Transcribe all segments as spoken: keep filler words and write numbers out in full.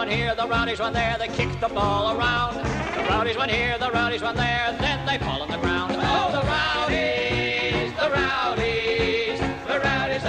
one here, the Rowdies one there, they kick the ball around. The Rowdies one here, the Rowdies one there, then they fall on the ground. Oh, the Rowdies, the Rowdies, the Rowdies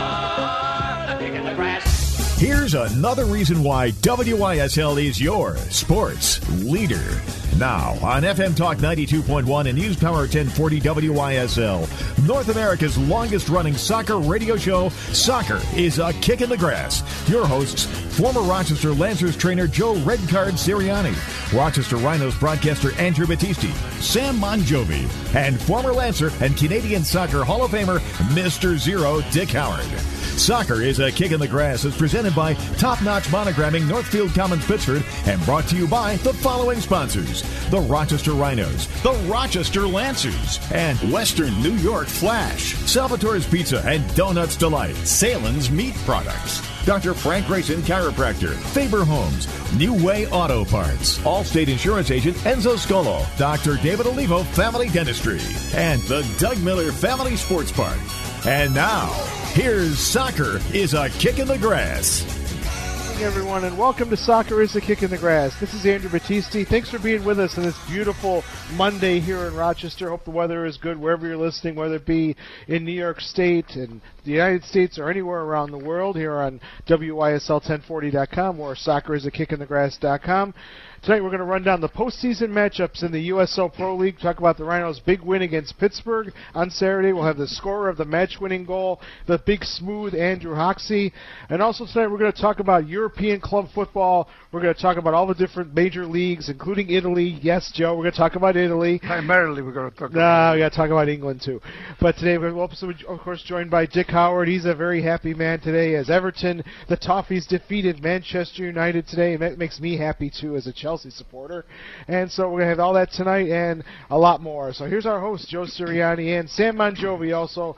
are the kick in the grass. Here's another reason why W I S L is your sports leader. Now, on F M Talk ninety-two point one and News Power ten forty W I S L, North America's longest-running soccer radio show, Soccer is a Kick in the Grass. Your hosts, former Rochester Lancers trainer Joe Redcard Sirianni, Rochester Rhinos broadcaster Andrew Battisti, Sam Monjovi, and former Lancer and Canadian Soccer Hall of Famer Mister Zero Dick Howard. Soccer is a Kick in the Grass is presented by Top Notch Monogramming, Northfield Commons, Pittsford, and brought to you by the following sponsors: the Rochester Rhinos, the Rochester Lancers, and Western New York Flash, Salvatore's Pizza and Donuts Delight, Salen's Meat Products, Doctor Frank Grayson Chiropractor, Faber Homes, New Way Auto Parts, Allstate Insurance Agent Enzo Scolo, Doctor David Olivo Family Dentistry, and the Doug Miller Family Sports Park. And now, here's Soccer is a Kick in the Grass. Good morning, everyone, and welcome to Soccer is a Kick in the Grass. This is Andrew Battisti. Thanks for being with us on this beautiful Monday here in Rochester. Hope the weather is good wherever you're listening, whether it be in New York State and the United States or anywhere around the world, here on W I S L ten forty dot com or soccer is a kick in the grass dot com. Tonight we're going to run down the postseason matchups in the U S L Pro League, talk about the Rhinos' big win against Pittsburgh on Saturday. We'll have the scorer of the match-winning goal, the big smooth Andrew Hoxie. And also tonight we're going to talk about European club football. We're going to talk about all the different major leagues, including Italy. Yes, Joe, we're going to talk about Italy. Primarily we're going to talk no, about No, we got to talk about England too. But today we're also, of course, joined by Dick Howard. He's a very happy man today as Everton, the Toffees, defeated Manchester United today, and that makes me happy too as a Chelsea supporter. And so we're going to have all that tonight and a lot more. So here's our host, Joe Sirianni, and Sam Monjovi also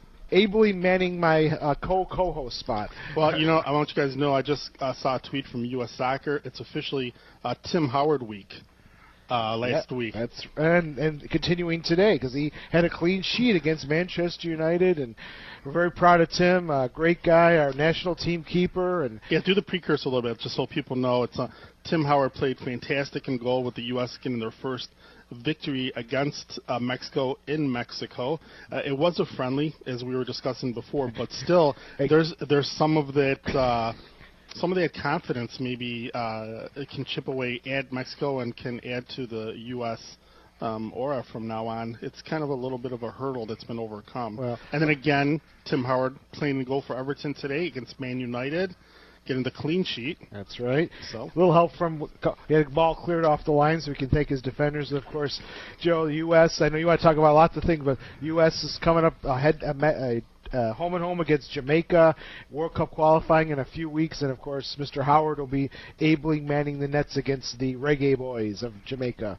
ably manning my uh, co-co-host spot. Well, you know, I want you guys to know I just uh, saw a tweet from U S Soccer. It's officially uh, Tim Howard week. Uh, last yeah, week. That's and and continuing today because he had a clean sheet against Manchester United, and we're very proud of Tim. Uh, great guy, our national team keeper. And yeah, do the precursor a little bit just so people know. It's uh, Tim Howard played fantastic in goal with the U S getting their first victory against uh, Mexico in Mexico. Uh, it was a friendly, as we were discussing before, but still, there's there's some of that. Uh, Some of that confidence maybe uh, can chip away at Mexico and can add to the U S um, aura from now on. It's kind of a little bit of a hurdle that's been overcome. Well, and then again, Tim Howard playing the goal for Everton today against Man United, getting the clean sheet. That's right. So a little help from he had the ball cleared off the line, so we can thank his defenders. And of course, Joe, the U S. I know you want to talk about lots of things, but U S is coming up ahead. A, Uh, home and home against Jamaica, World Cup qualifying in a few weeks, and of course Mister Howard will be ably manning the nets against the Reggae Boys of Jamaica.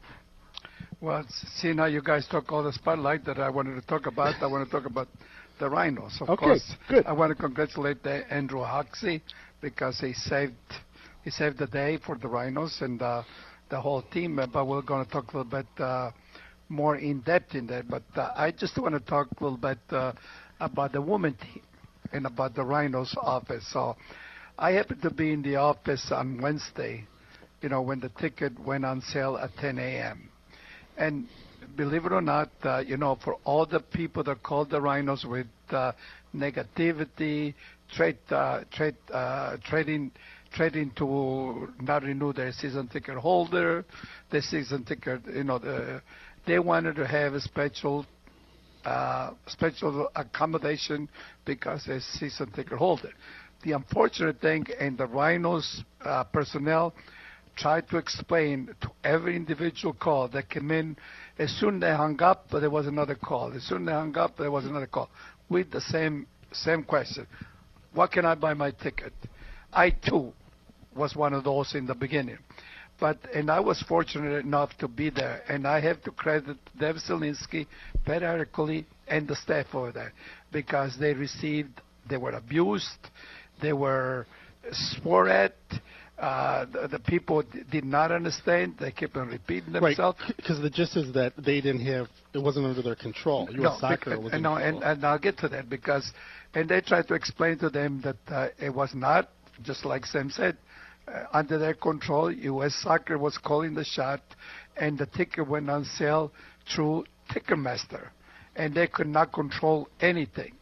Well, see, now you guys took all the spotlight that I wanted to talk about. I want to talk about the Rhinos. Of okay, course, good. I want to congratulate uh, Andrew Hoxie because he saved he saved the day for the Rhinos and uh, the whole team. But we're going to talk a little bit uh, more in depth in that. But uh, I just want to talk a little bit. Uh, about the women team and about the Rhinos office. So I happened to be in the office on Wednesday, you know, when the ticket went on sale at ten a.m. And believe it or not, uh, you know, for all the people that called the Rhinos with uh, negativity, trade, uh, trade, uh, trading, trading to not renew their season ticket holder, the season ticket, you know, the, they wanted to have a special Uh, special accommodation because they're season ticket holder. The unfortunate thing, and the Rhinos uh, personnel tried to explain to every individual call that came in, as soon as they hung up, there was another call. As soon as they hung up, there was another call with the same same question. What can I buy my ticket? I, too, was one of those in the beginning. But and I was fortunate enough to be there, and I have to credit Dev Zielinski, Pat Ercole, and the staff over there because they received, they were abused, they were swore at. Uh, the, the people d- did not understand. They kept on repeating themselves. Right, because the gist is that they didn't have, it wasn't under their control. U S No, Soccer because, was in no, control. and, and I'll get to that because, and they tried to explain to them that uh, it was not, just like Sam said, uh, under their control. U S Soccer was calling the shot, and the ticket went on sale through Ticketmaster, and they could not control anything.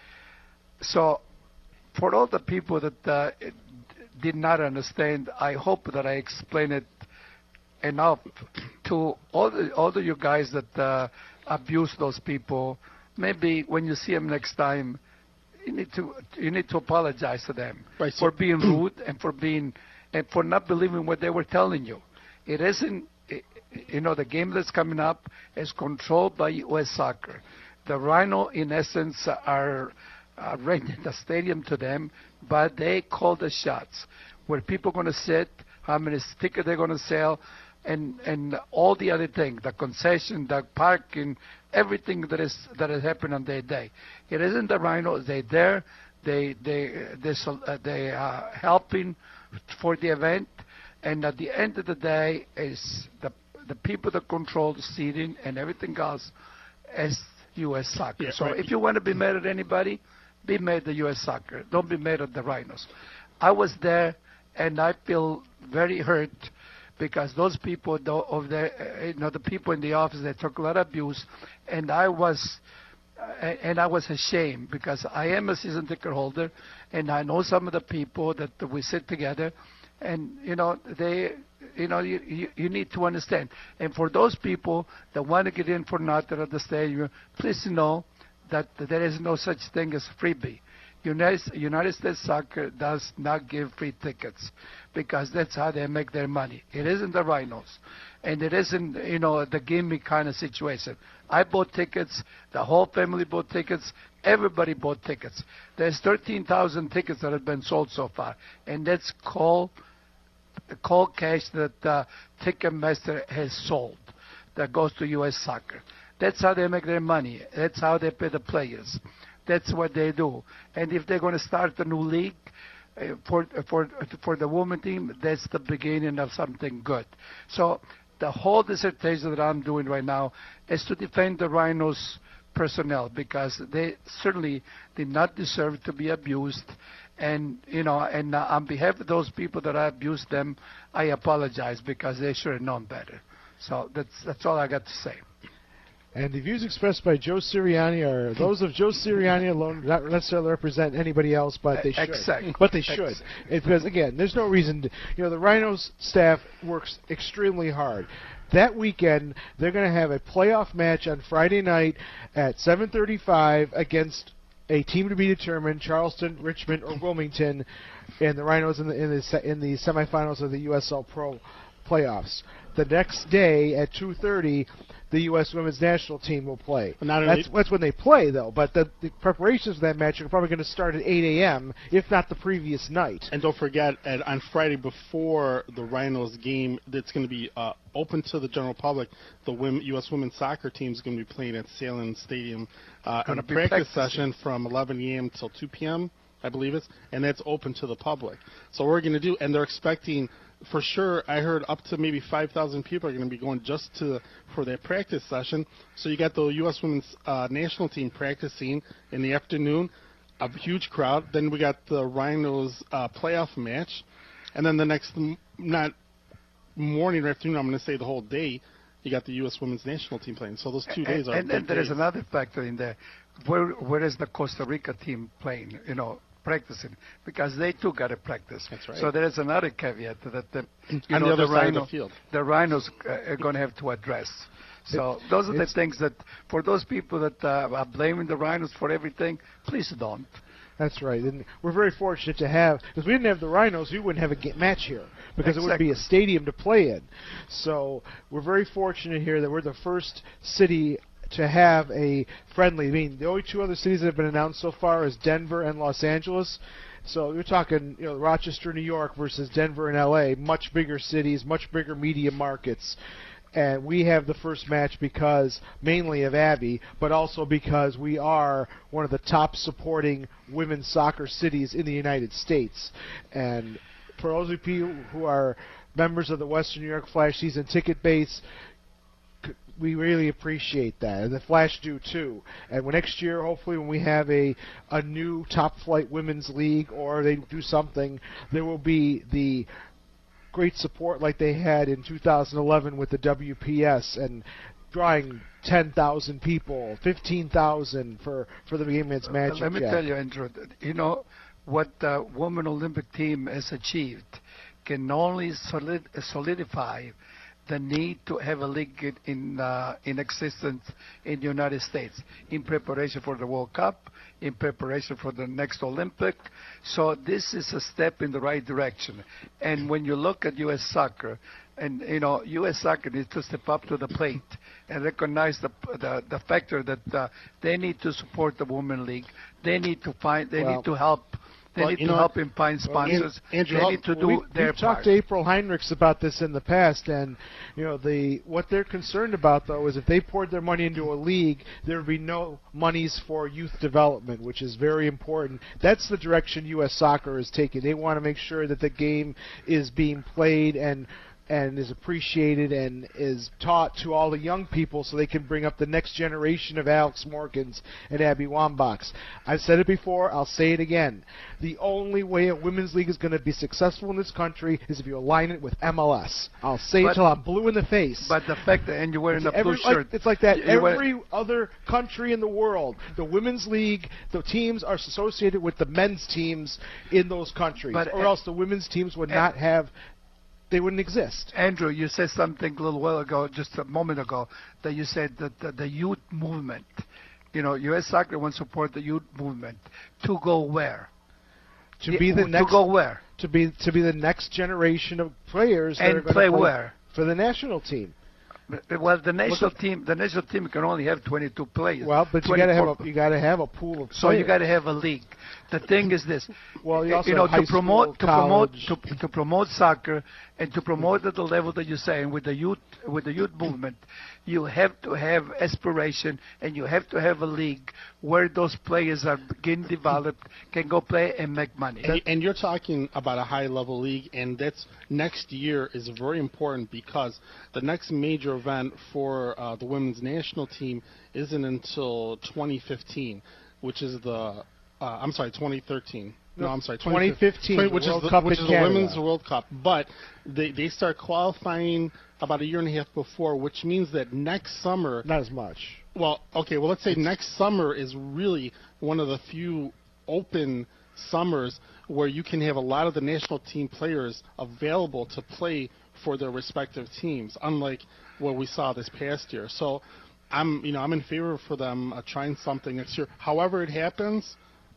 So for all the people that uh, did not understand, I hope that I explained it enough to all the, all of you guys that uh, abuse those people. Maybe when you see them next time, you need to you need to apologize to them right, so for being rude and for being and for not believing what they were telling you. It isn't, you know, the game that's coming up is controlled by U S Soccer. The Rhino, in essence, are uh, renting the stadium to them, but they call the shots. Where people are going to sit, how many tickets they're going to sell, and and all the other things, the concession, the parking, everything that is that has happened on their day. It isn't the Rhinos. They're there. They they they uh, they are helping for the event, and at the end of the day, is the the people that control the seating and everything else is U S Soccer. Yeah, so right. if you want to be mad at anybody, be mad at U S Soccer. Don't be mad at the Rhinos. I was there, and I feel very hurt because those people, though, of the, uh, you know, the people in the office, they took a lot of abuse, and I was, uh, and I was ashamed because I am a season ticket holder, and I know some of the people that we sit together, and you know, they, you know, you, you, you need to understand. And for those people that want to get in for nothing at the stadium, please know that there is no such thing as freebie. United, United States Soccer does not give free tickets because that's how they make their money. It isn't the Rhinos, and it isn't, you know, the gimme kind of situation. I bought tickets. The whole family bought tickets. Everybody bought tickets. There's thirteen thousand tickets that have been sold so far, and that's cold, cold cash that uh, Ticketmaster has sold that goes to U S Soccer. That's how they make their money. That's how they pay the players. That's what they do. And if they're going to start a new league uh, for for for the women team, that's the beginning of something good. So the whole dissertation that I'm doing right now is to defend the Rhinos personnel because they certainly did not deserve to be abused. And you know, and uh, on behalf of those people that I abused them, I apologize because they should have known better. So that's that's all I got to say. And the views expressed by Joe Sirianni are those of Joe Sirianni alone, not necessarily represent anybody else, but they should. Exactly. But they should. It's because, again, there's no reason to, you know, the Rhinos staff works extremely hard. That weekend, they're going to have a playoff match on Friday night at seven thirty-five against a team to be determined, Charleston, Richmond, or Wilmington, and the Rhinos in the, in the, in the semifinals of the U S L Pro playoffs. The next day at two thirty, the U S Women's National Team will play. Not that's, that's when they play, though. But the, the preparations for that match are probably going to start at eight a.m., if not the previous night. And don't forget, at, on Friday before the Rhinos game, that's going to be uh, open to the general public. The women, U S Women's Soccer team is going to be playing at Salem Stadium uh, on a practice session from eleven a.m. till two p.m., I believe it's, and that's open to the public. So what we're going to do, and they're expecting, for sure, I heard up to maybe five thousand people are going to be going just to for their practice session. So you got the U S Women's uh, National Team practicing in the afternoon, a huge crowd. Then we got the Rhinos uh, playoff match, and then the next, not morning or afternoon, I'm going to say the whole day, you got the U S Women's National Team playing. So those two days and, are and, big and there is days. another factor in there. Where where is the Costa Rica team playing? You know, practicing because they too got to practice. That's right. So there is another caveat that the you on know, the other the side Rhino, of the field. The Rhinos uh, are going to have to address. So It, those are the things that for those people that uh, are blaming the Rhinos for everything, please don't. That's right. And we're very fortunate to have, because we didn't have the Rhinos, we wouldn't have a ga- match here, because Exactly. it would be a stadium to play in. So we're very fortunate here that we're the first city to have a friendly. I mean, the only two other cities that have been announced so far is Denver and Los Angeles. So you're talking, you know, Rochester, New York versus Denver and L A, much bigger cities, much bigger media markets. And we have the first match because mainly of Abby, but also because we are one of the top supporting women's soccer cities in the United States. And for those of you who are members of the Western New York Flash season ticket base, we really appreciate that, and the Flash do too. And when next year, hopefully, when we have a a new top flight women's league, or they do something, there will be the great support like they had in two thousand eleven with the W P S and drawing ten thousand people, fifteen thousand for for the game against Magic. Let me Jack. tell you, Andrew, you know what the Women Olympic team has achieved can only solid, solidify the need to have a league in in, uh, in existence in the United States in preparation for the World Cup, in preparation for the next Olympic. So this is a step in the right direction. And when you look at U S soccer, and you know, U S soccer needs to step up to the plate and recognize the the, the factor that uh, they need to support the Women League. They need to find. They Well, need to help. They well, need you to know, help him find sponsors. Well, Andrew, they need to do we, their we've part. talked to April Heinrichs about this in the past, and you know the what they're concerned about though is if they poured their money into a league, there would be no monies for youth development, which is very important. That's the direction U S Soccer is taking. They want to make sure that the game is being played and and is appreciated and is taught to all the young people so they can bring up the next generation of Alex Morgans and Abby Wambachs. I've said it before, I'll say it again. The only way a women's league is going to be successful in this country is if you align it with M L S. I'll say But- it till I'm blue in the face. But the fact that and you're wearing a blue Every, shirt, like, it's like that. you- you wear- Every other country in the world, the women's league, the teams are associated with the men's teams in those countries, But, or uh, else the women's teams would uh, not have. They wouldn't exist. Andrew, you said something a little while ago, just a moment ago, that you said that the, the youth movement, you know, U S Soccer wants to support the youth movement. To go where? To Yeah, be the to next. go where? To be to be the next generation of players that And are going play to play where? for the national team. Well, the national at- team, the national team can only have twenty-two players. Well, but you got to have twenty-four a you got to have a pool of. So you players. got to have a league. The thing is this. Well, you also know, have high to promote school, to promote college. to, to promote soccer and to promote at the level that you're saying with the youth with the youth movement, you have to have aspiration and you have to have a league where those players are getting developed, can go play and make money. And, and you're talking about a high-level league, and that's next year is very important because the next major event for uh, the women's national team isn't until twenty fifteen, which is the uh, I'm sorry, twenty thirteen. No, I'm sorry, twenty fifteen, which the World is the, Cup which in is the Canada. Women's World Cup. But they they start qualifying about a year and a half before, which means that next summer. Not as much. Well, okay, well, let's say next summer is really one of the few open summers where you can have a lot of the national team players available to play for their respective teams, unlike what we saw this past year. So I'm, you know, I'm in favor for them uh, trying something next year. However it happens,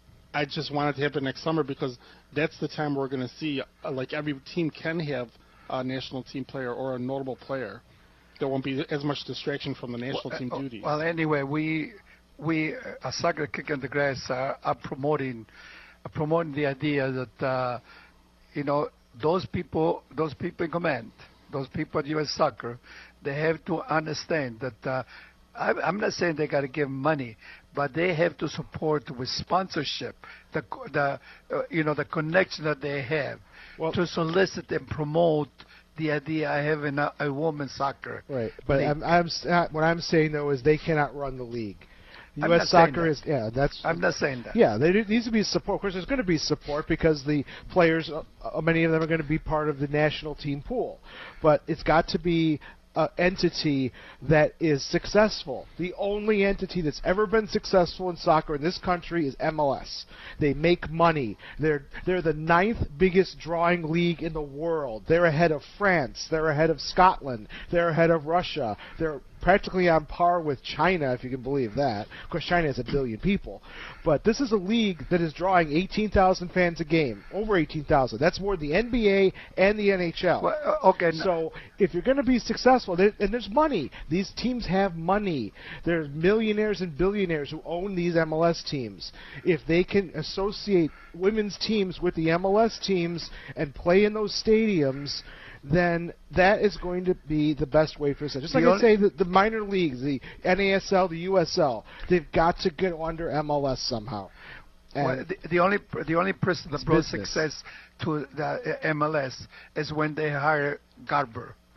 I just want it to happen next summer because that's the time we're going to see, uh, like every team can have a national team player or a notable player. There won't be as much distraction from the national team Well, duties. Well, anyway, we we uh, a soccer kick in the grass are, are promoting are promoting the idea that uh, you know those people those people in command, those people at U S Soccer, they have to understand that. Uh, I, I'm not saying they got to give money, but they have to support with sponsorship the co- the uh, you know the connection that they have Well- to solicit and promote the idea I have in a, a women's soccer. Right, but league. I'm, I'm s- uh, what I'm saying though is they cannot run the league. I'm U S not saying Soccer that. is yeah. That's I'm not saying that. Yeah, there needs to be support. Of course, there's going to be support because the players, uh, uh, many of them are going to be part of the national team pool. But it's got to be an entity that is successful. The only entity that's ever been successful in soccer in this country is M L S. They make money. They're they're the ninth biggest drawing league in the world. They're ahead of France. They're ahead of Scotland. They're ahead of Russia. They're practically on par with China, if you can believe that. Of course, China has a billion people. But this is a league that is drawing eighteen thousand fans a game, over eighteen thousand. That's more than the N B A and the N H L. Well, uh, okay. no- So if you're going to be successful, there, and there's money. These teams have money. There's millionaires and billionaires who own these M L S teams. If they can associate women's teams with the M L S teams and play in those stadiums, then that is going to be the best way for us. Just like The I only- say, the, the minor leagues, the N A S L, the U S L, they've got to get under M L S somehow. And Well, the, the only the only person that It's brought business. success to the uh, M L S is when they hire Garber.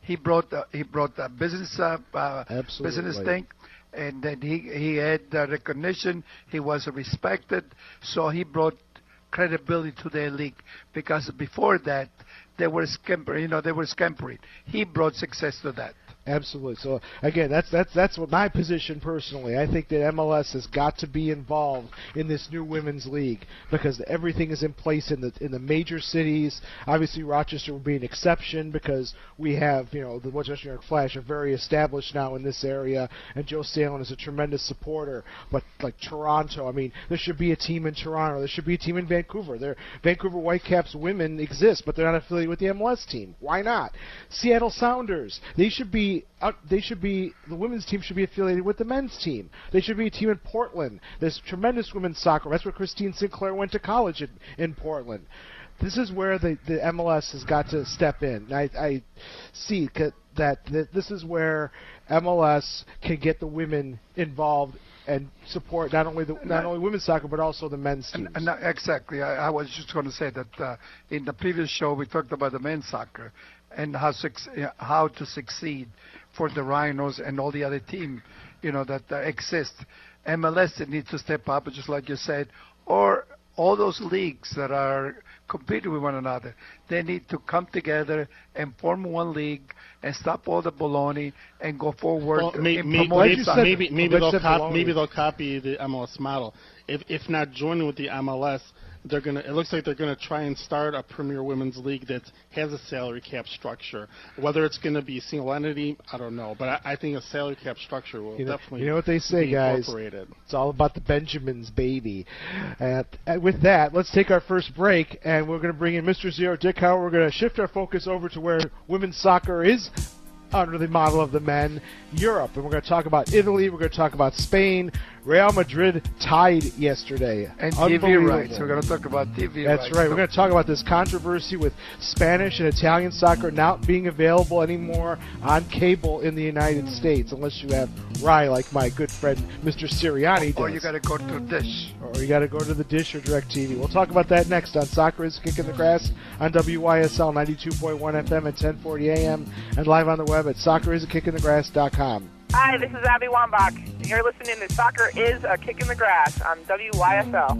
he brought uh, he brought a business uh, uh, business thing, and then he he had uh, recognition. He was respected, so he brought credibility to their league, because before that they were scampering. You know, they were scampering. He brought success to that. Absolutely. So again, that's that's that's what my position personally. I think that M L S has got to be involved in this new women's league, because everything is in place in the in the major cities. Obviously, Rochester will be an exception because we have, you know, the Westchester New York Flash are very established now in this area, and Joe Stalin is a tremendous supporter. But like Toronto, I mean, there should be a team in Toronto. There should be a team in Vancouver. There, Vancouver Whitecaps women exist, but they're not affiliated with the M L S team. Why not? Seattle Sounders. They should be. Out, they should be the women's team should be affiliated with the men's team. They should be a team in Portland. There's tremendous women's soccer. That's where Christine Sinclair went to college in, in Portland. This is where the, the M L S has got to step in. I, I see that, that that this is where M L S can get the women involved and support not only the not only women's soccer but also the men's teams. And, and exactly. I, I was just going to say that uh, in the previous show we talked about the men's soccer and how how to succeed for the Rhinos and all the other team, you know, that uh, exist. M L S needs to step up, just like you said, or all those leagues that are competing with one another. They need to come together and form one league and stop all the baloney and go forward. Well, may, in may, promoting maybe, maybe, maybe, they'll cop, maybe they'll copy the M L S model. If if not joining with the M L S, they're gonna. It looks like they're gonna try and start a Premier Women's League that has a salary cap structure. Whether it's gonna be single entity, I don't know. But I, I think a salary cap structure will you know, definitely. You know what they say, guys? It's all about the Benjamins, baby. And with that, let's take our first break, and we're gonna bring in Mister Zero Dickhauer. We're gonna shift our focus over to where women's soccer is under the model of the men, Europe. And we're going to talk about Italy. We're going to talk about Spain. Real Madrid tied yesterday. And T V rights. We're going to talk about T V That's rights. That's right. We're going to talk about this controversy with Spanish and Italian soccer not being available anymore on cable in the United States, unless you have Rye like my good friend Mister Sirianni does. Or you got to go to Dish. Or you got to go to the Dish or DirecTV. We'll talk about that next on Soccer is Kicking the Grass on W Y S L ninety-two point one F M at ten forty A M and live on the web at soccer is a kick in the grass dot com. Hi, this is Abby Wambach, and you're listening to Soccer is a Kick in the Grass on W Y S L.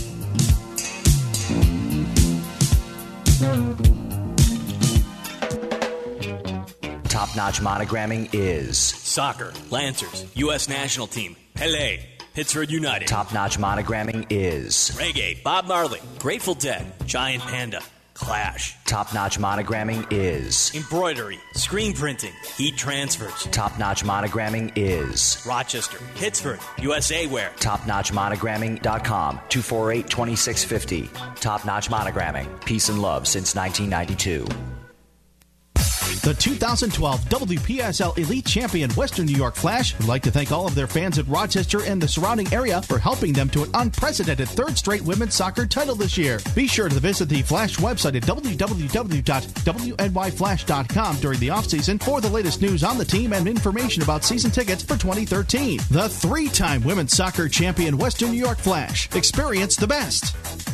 Top-notch monogramming is soccer, Lancers, U S national team, Pele, Pittsburgh United. Top-notch monogramming is reggae, Bob Marley, Grateful Dead, Giant Panda, Clash. Top-notch monogramming is embroidery, screen printing, heat transfers. Top-notch monogramming is Rochester, Pittsburgh, U S A Wear. top notch monogramming dot com, two four eight, two six five zero. Top-notch monogramming, peace and love since nineteen ninety-two. The two thousand twelve W P S L Elite Champion Western New York Flash would like to thank all of their fans at Rochester and the surrounding area for helping them to an unprecedented third straight women's soccer title this year. Be sure to visit the Flash website at w w w dot w n y flash dot com during the offseason for the latest news on the team and information about season tickets for twenty thirteen. The three-time women's soccer champion Western New York Flash. Experience the best.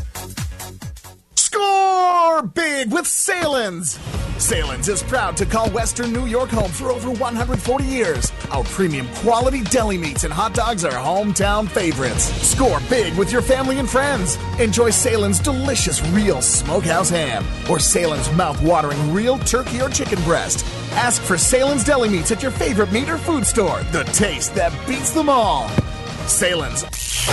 Score big with Salins! Salins is proud to call Western New York home for over one hundred forty years. Our premium quality deli meats and hot dogs are hometown favorites. Score big with your family and friends. Enjoy Salins' delicious real smokehouse ham or Salins' mouth-watering real turkey or chicken breast. Ask for Salins' deli meats at your favorite meat or food store. The taste that beats them all. Salins.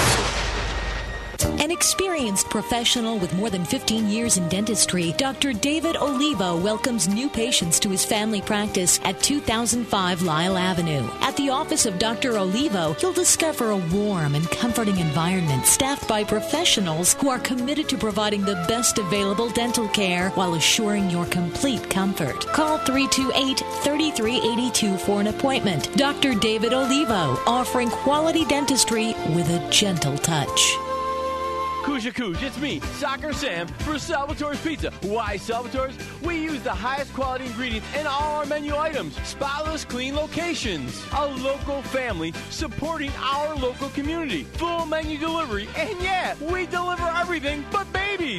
An experienced professional with more than fifteen years in dentistry, Doctor David Olivo welcomes new patients to his family practice at two thousand five Lyle Avenue. At the office of Doctor Olivo, you'll discover a warm and comforting environment staffed by professionals who are committed to providing the best available dental care while assuring your complete comfort. Call three two eight, three three eight two for an appointment. Doctor David Olivo, offering quality dentistry with a gentle touch. Kuja Kuj, it's me, Soccer Sam, for Salvatore's Pizza. Why Salvatore's? We use the highest quality ingredients in all our menu items. Spotless, clean locations. A local family supporting our local community. Full menu delivery. And yeah, we deliver everything but babies. We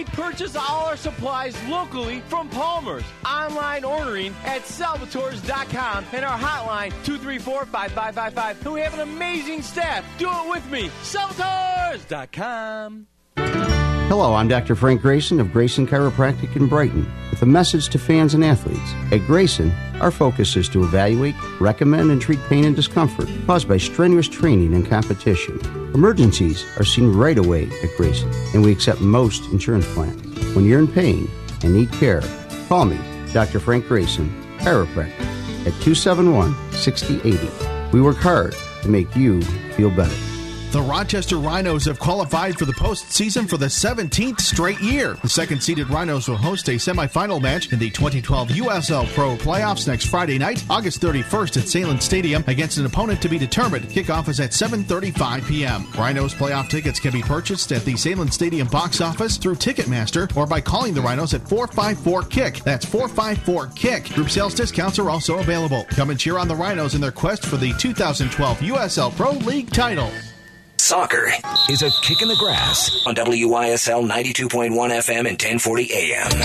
We purchase all our supplies locally from Palmer's. Online ordering at Salvatores dot com and our hotline two three four, five five five five. And we have an amazing staff. Do it with me. Salvatores dot com. Hello, I'm Doctor Frank Grayson of Grayson Chiropractic in Brighton with a message to fans and athletes. At Grayson, our focus is to evaluate, recommend, and treat pain and discomfort caused by strenuous training and competition. Emergencies are seen right away at Grayson, and we accept most insurance plans. When you're in pain and need care, call me, Doctor Frank Grayson, chiropractor, at two seven one, six zero eight zero. We work hard to make you feel better. The Rochester Rhinos have qualified for the postseason for the seventeenth straight year. The second-seeded Rhinos will host a semifinal match in the twenty twelve U S L Pro Playoffs next Friday night, August thirty-first at Salem Stadium against an opponent to be determined. Kickoff is at seven thirty-five p.m. Rhinos playoff tickets can be purchased at the Salem Stadium box office through Ticketmaster or by calling the Rhinos at four five four KICK. That's four five four KICK. Group sales discounts are also available. Come and cheer on the Rhinos in their quest for the two thousand twelve U S L Pro League title. Soccer is a kick in the grass on W Y S L ninety-two point one F M and ten forty A M.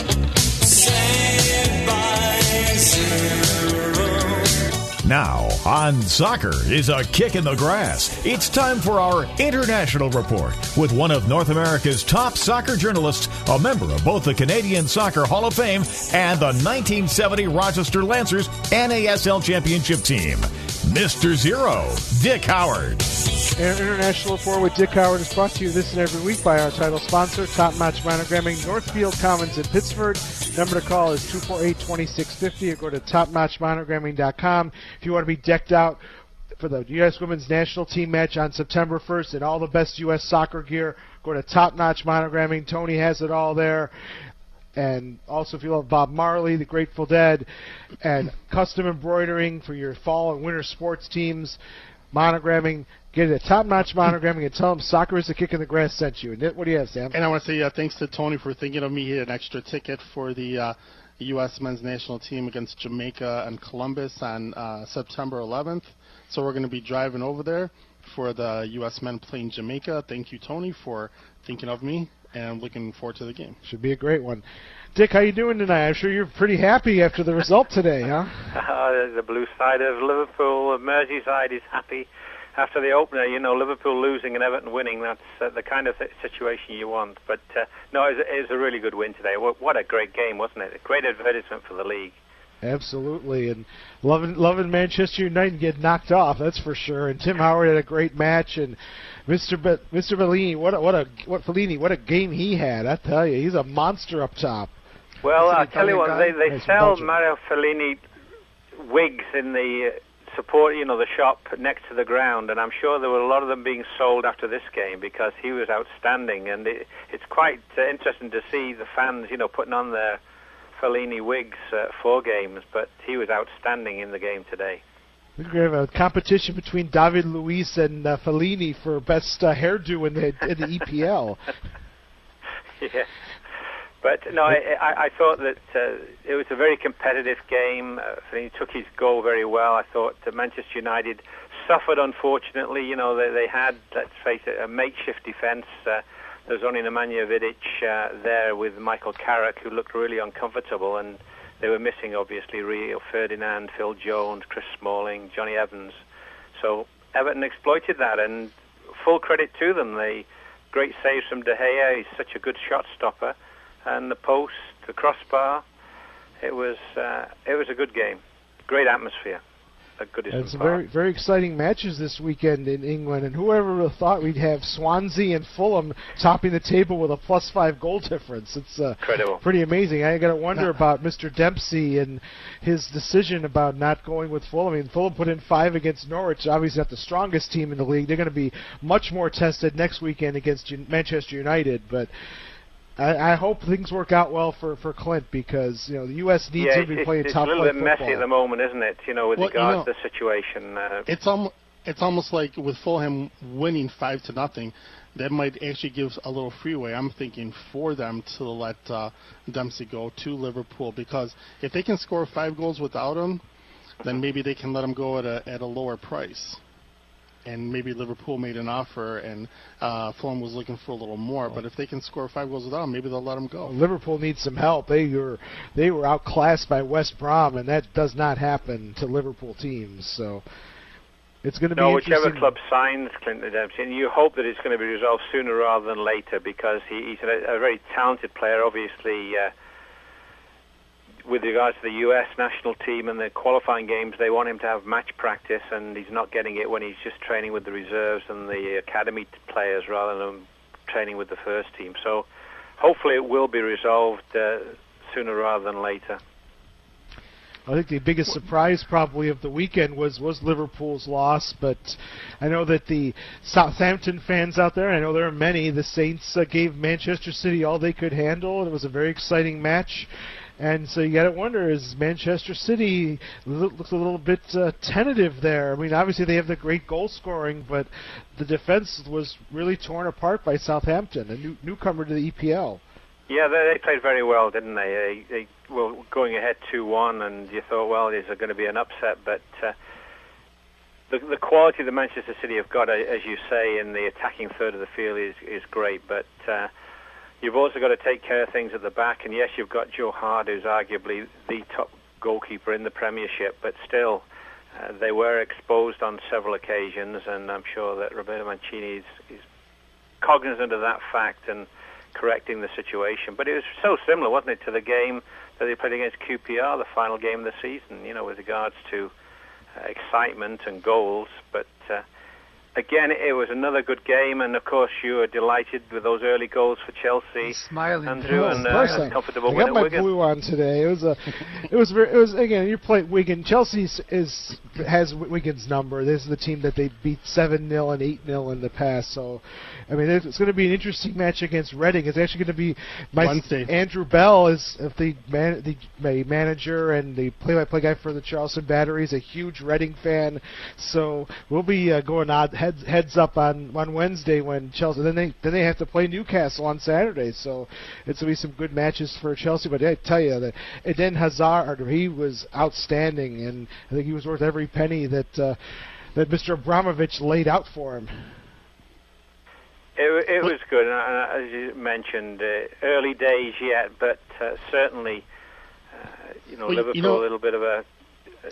Now, on Soccer is a kick in the grass. It's time for our International Report with one of North America's top soccer journalists, a member of both the Canadian Soccer Hall of Fame and the nineteen seventy Rochester Lancers N A S L Championship team, Mister Zero, Dick Howard. Our International Report with Dick Howard is brought to you this and every week by our title sponsor, Top Notch Monogramming, Northfield Commons in Pittsburgh. Number to call is two four eight, two six five zero or go to top notch monogramming dot com. If you want to be decked out for the U S Women's National Team match on September first and all the best U S soccer gear, go to Top Notch Monogramming. Tony has it all there. And also, if you love Bob Marley, the Grateful Dead, and custom embroidering for your fall and winter sports teams, monogramming, get it at Top Notch Monogramming and tell them Soccer is a Kick in the Grass sent you. And what do you have, Sam? And I want to say uh, thanks to Tony for thinking of me. He had an extra ticket for the uh, U S men's national team against Jamaica and Columbus on uh, September eleventh. So we're going to be driving over there for the U S men playing Jamaica. Thank you, Tony, for thinking of me, and I'm looking forward to the game. Should be a great one. Dick, how you doing tonight? I'm sure you're pretty happy after the result today, huh? Uh, the blue side of Liverpool, Merseyside is happy. After the opener, you know, Liverpool losing and Everton winning, that's uh, the kind of situation you want. But, uh, no, it was, it was a really good win today. What, what a great game, wasn't it? A great advertisement for the league. Absolutely, and loving loving Manchester United get knocked off, that's for sure. And Tim Howard had a great match, and Mister Be- Mister Bellini, what a, what a what Fellini, what a game he had! I tell you, he's a monster up top. Well, I tell you what, they they Nice sell budget. Mario Fellini wigs in the uh, support, you know, the shop next to the ground, and I'm sure there were a lot of them being sold after this game because he was outstanding, and it, it's quite uh, interesting to see the fans, you know, putting on their Fellini wigs uh, for games, but he was outstanding in the game today. We have a competition between David Luiz and uh, Fellini for best uh, hairdo in the in the E P L. Yeah. But, no, I, I, I thought that uh, it was a very competitive game. Uh, he took his goal very well. I thought that Manchester United suffered, unfortunately. You know, they, they had, let's face it, a makeshift defence. Uh, there was only Nemanja Vidic uh, there with Michael Carrick, who looked really uncomfortable, and they were missing, obviously, Rio Ferdinand, Phil Jones, Chris Smalling, Johnny Evans. So Everton exploited that, and full credit to them. They great saves from De Gea. He's such a good shot stopper. And the post, the crossbar, it was uh, it was a good game. Great atmosphere at Goodison And some Park. very very exciting matches this weekend in England, and whoever would have thought we'd have Swansea and Fulham topping the table with a plus five goal difference. It's uh, Incredible. pretty amazing. I got to wonder about Mister Dempsey and his decision about not going with Fulham. I mean, Fulham put in five against Norwich, obviously not the strongest team in the league. They're going to be much more tested next weekend against Un- Manchester United, but I, I hope things work out well for, for Clint because you know the U S needs yeah, him to be it's, playing it's top a little flight bit football. messy at the moment, isn't it? You know, with Well, regards you to the situation. Uh, It's almost it's almost like with Fulham winning five to nothing, that might actually give a little freeway. I'm thinking for them to let uh, Dempsey go to Liverpool because if they can score five goals without him, then maybe they can let him go at a at a lower price. and maybe Liverpool made an offer and uh, Fulham was looking for a little more. But if they can score five goals without him, maybe they'll let him go. Liverpool needs some help. They were they were outclassed by West Brom, and that does not happen to Liverpool teams. So it's going to be no, interesting. whichever club signs Clinton Dempsey, and you hope that it's going to be resolved sooner rather than later, because he, he's a, a very talented player, obviously. Uh, with regards to the U S national team and the qualifying games, they want him to have match practice, and he's not getting it when he's just training with the reserves and the academy players rather than training with the first team. So hopefully it will be resolved uh, sooner rather than later. I think the biggest surprise probably of the weekend was, was Liverpool's loss, but I know that the Southampton fans out there, I know there are many, the Saints uh, gave Manchester City all they could handle. It was a very exciting match. And so you got to wonder, is Manchester City looks a little bit uh, tentative there? I mean, obviously they have the great goal scoring, but the defense was really torn apart by Southampton, a new, newcomer to the E P L. Yeah, they, they played very well, didn't they? They, they were going ahead two one, and you thought, well, is there going to be an upset? But uh, the, the quality that Manchester City have got, as you say, in the attacking third of the field is, is great, but... Uh, You've also got to take care of things at the back, and yes, you've got Joe Hart, who's arguably the top goalkeeper in the Premiership, but still, uh, they were exposed on several occasions, and I'm sure that Roberto Mancini is, is cognizant of that fact and correcting the situation. But it was so similar, wasn't it, to the game that they played against Q P R, the final game of the season, you know, with regards to uh, excitement and goals, but... Uh, Again, it was another good game, and of course you were delighted with those early goals for Chelsea. Smiling, Andrew, and uh, I, comfortable I win got at my Wigan. blue on today. It was a, it was very, it was again. You're playing Wigan. Chelsea is has Wigan's number. This is the team that they beat seven nil and eight nil in the past. So, I mean, it's going to be an interesting match against Reading. It's actually going to be my Wednesday. Andrew Bell is if the man, the manager and the play-by-play guy for the Charleston Battery is a huge Reading fan. So we'll be uh, going odd heads heads up on, on Wednesday when Chelsea. Then they then they have to play Newcastle on Saturday. So it's going to be some good matches for Chelsea. But I tell you that Eden Hazard, he was outstanding, and I think he was worth every penny that uh, that Mister Abramovich laid out for him. It, it was good, and as you mentioned, uh, early days yet, but uh, certainly, uh, you know, well, Liverpool you know, a little bit of a, a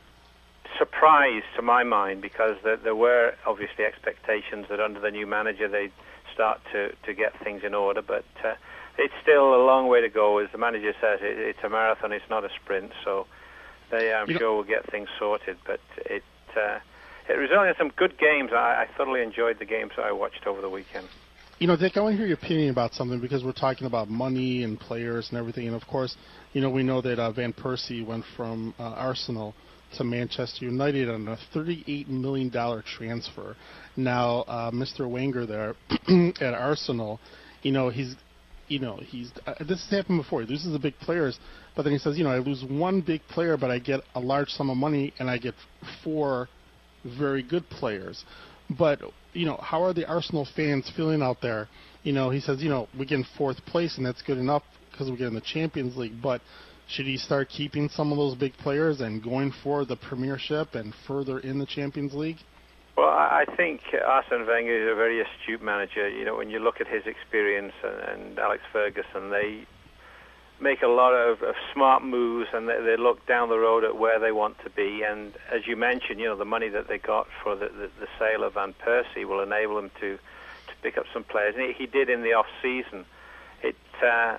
surprise to my mind, because there, there were obviously expectations that under the new manager they'd start to, to get things in order, but uh, it's still a long way to go. As the manager says, it, it's a marathon, it's not a sprint, so they, I'm you sure, know, will get things sorted, but it... Uh, It resulted in some good games. I, I thoroughly enjoyed the games I watched over the weekend. You know, Dick, I want to hear your opinion about something, because we're talking about money and players and everything. And, of course, you know, we know that uh, Van Persie went from uh, Arsenal to Manchester United on a thirty-eight million dollars transfer. Now, uh, Mister Wenger there at Arsenal, you know, he's, you know, he's uh, this has happened before. He loses the big players, but then he says, you know, I lose one big player, but I get a large sum of money, and I get four very good players. But, you know, how are the Arsenal fans feeling out there? You know, he says, you know, we get in fourth place, and that's good enough because we get in the Champions League, but should he start keeping some of those big players and going for the Premiership and further in the Champions League? Well, I think Arsene Wenger is a very astute manager. You know, when you look at his experience and, and Alex Ferguson, they make a lot of, of smart moves, and they, they look down the road at where they want to be. And as you mentioned, you know, the money that they got for the, the, the sale of Van Persie will enable them to, to pick up some players. And he, he did in the off-season. It, uh,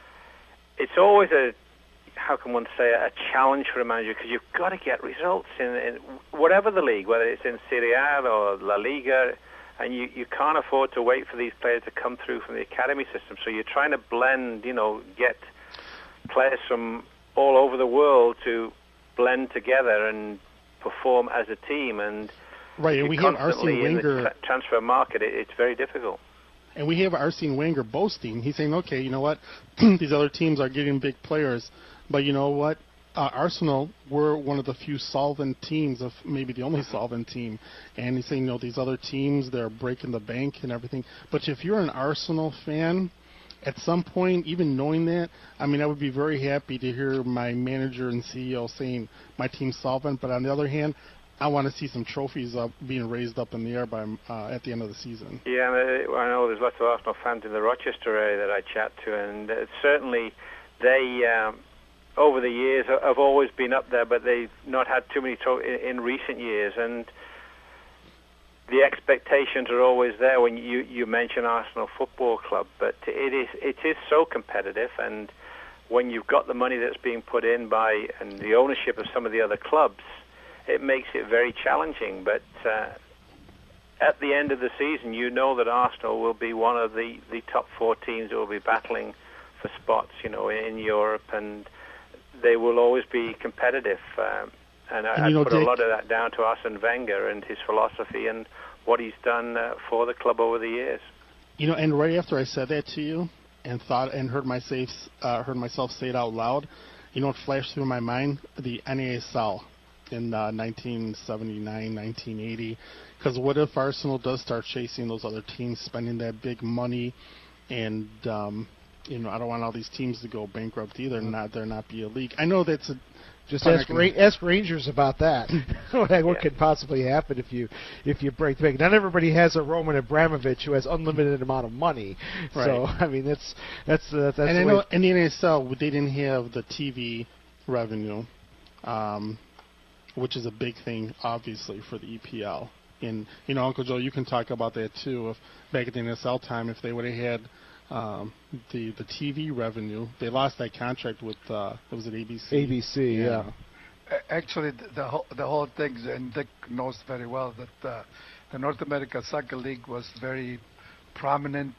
it's always a, how can one say, a challenge for a manager, because you've got to get results in, in whatever the league, whether it's in Serie A or La Liga, and you, you can't afford to wait for these players to come through from the academy system. So you're trying to blend, you know, get players from all over the world to blend together and perform as a team, and right. And we have Arsene Wenger in the tra- transfer market. It, it's very difficult. And we have Arsene Wenger boasting. He's saying, okay, you know what? These other teams are getting big players, but you know what? Uh, Arsenal were one of the few solvent teams, of maybe the only solvent team. And he's saying, you know, these other teams, they're breaking the bank and everything. But if you're an Arsenal fan, at some point, even knowing that, I mean, I would be very happy to hear my manager and C E O saying my team's solvent. But on the other hand, I want to see some trophies up being raised up in the air by uh, at the end of the season. Yeah, I know there's lots of Arsenal fans in the Rochester area that I chat to, and uh, certainly they, um, over the years, have always been up there, but they've not had too many tro- in, in recent years, and the expectations are always there when you, you mention Arsenal Football Club, but it is it is so competitive, and when you've got the money that's being put in by and the ownership of some of the other clubs, it makes it very challenging. But uh, at the end of the season, you know that Arsenal will be one of the, the top four teams that will be battling for spots, you know, in Europe, and they will always be competitive. Um, and I, and, I know, put Dick, a lot of that down to Arsene Wenger and his philosophy and what he's done uh, for the club over the years. You know, and right after I said that to you, and thought and heard myself uh, heard myself say it out loud, you know what flashed through my mind? The N A S L in uh, nineteen seventy-nine, nineteen eighty. Because what if Arsenal does start chasing those other teams, spending that big money, and um, you know, I don't want all these teams to go bankrupt either, and not there not be a league. I know that's a Just ask, Ra- ask Rangers about that. what yeah. could possibly happen if you if you break the bank? Not everybody has a Roman Abramovich who has unlimited amount of money. Right. So I mean that's that's uh, that's. And the I way know in the N A S L they didn't have the T V revenue, um, which is a big thing obviously for the E P L. And you know, Uncle Joe, you can talk about that too. If back at the N A S L time, if they would have had Um, the the T V revenue, they lost that contract with uh, was it A B C? A B C, yeah. yeah. Actually, the, the whole the whole thing, and Dick knows very well that uh, the North America Soccer League was very prominent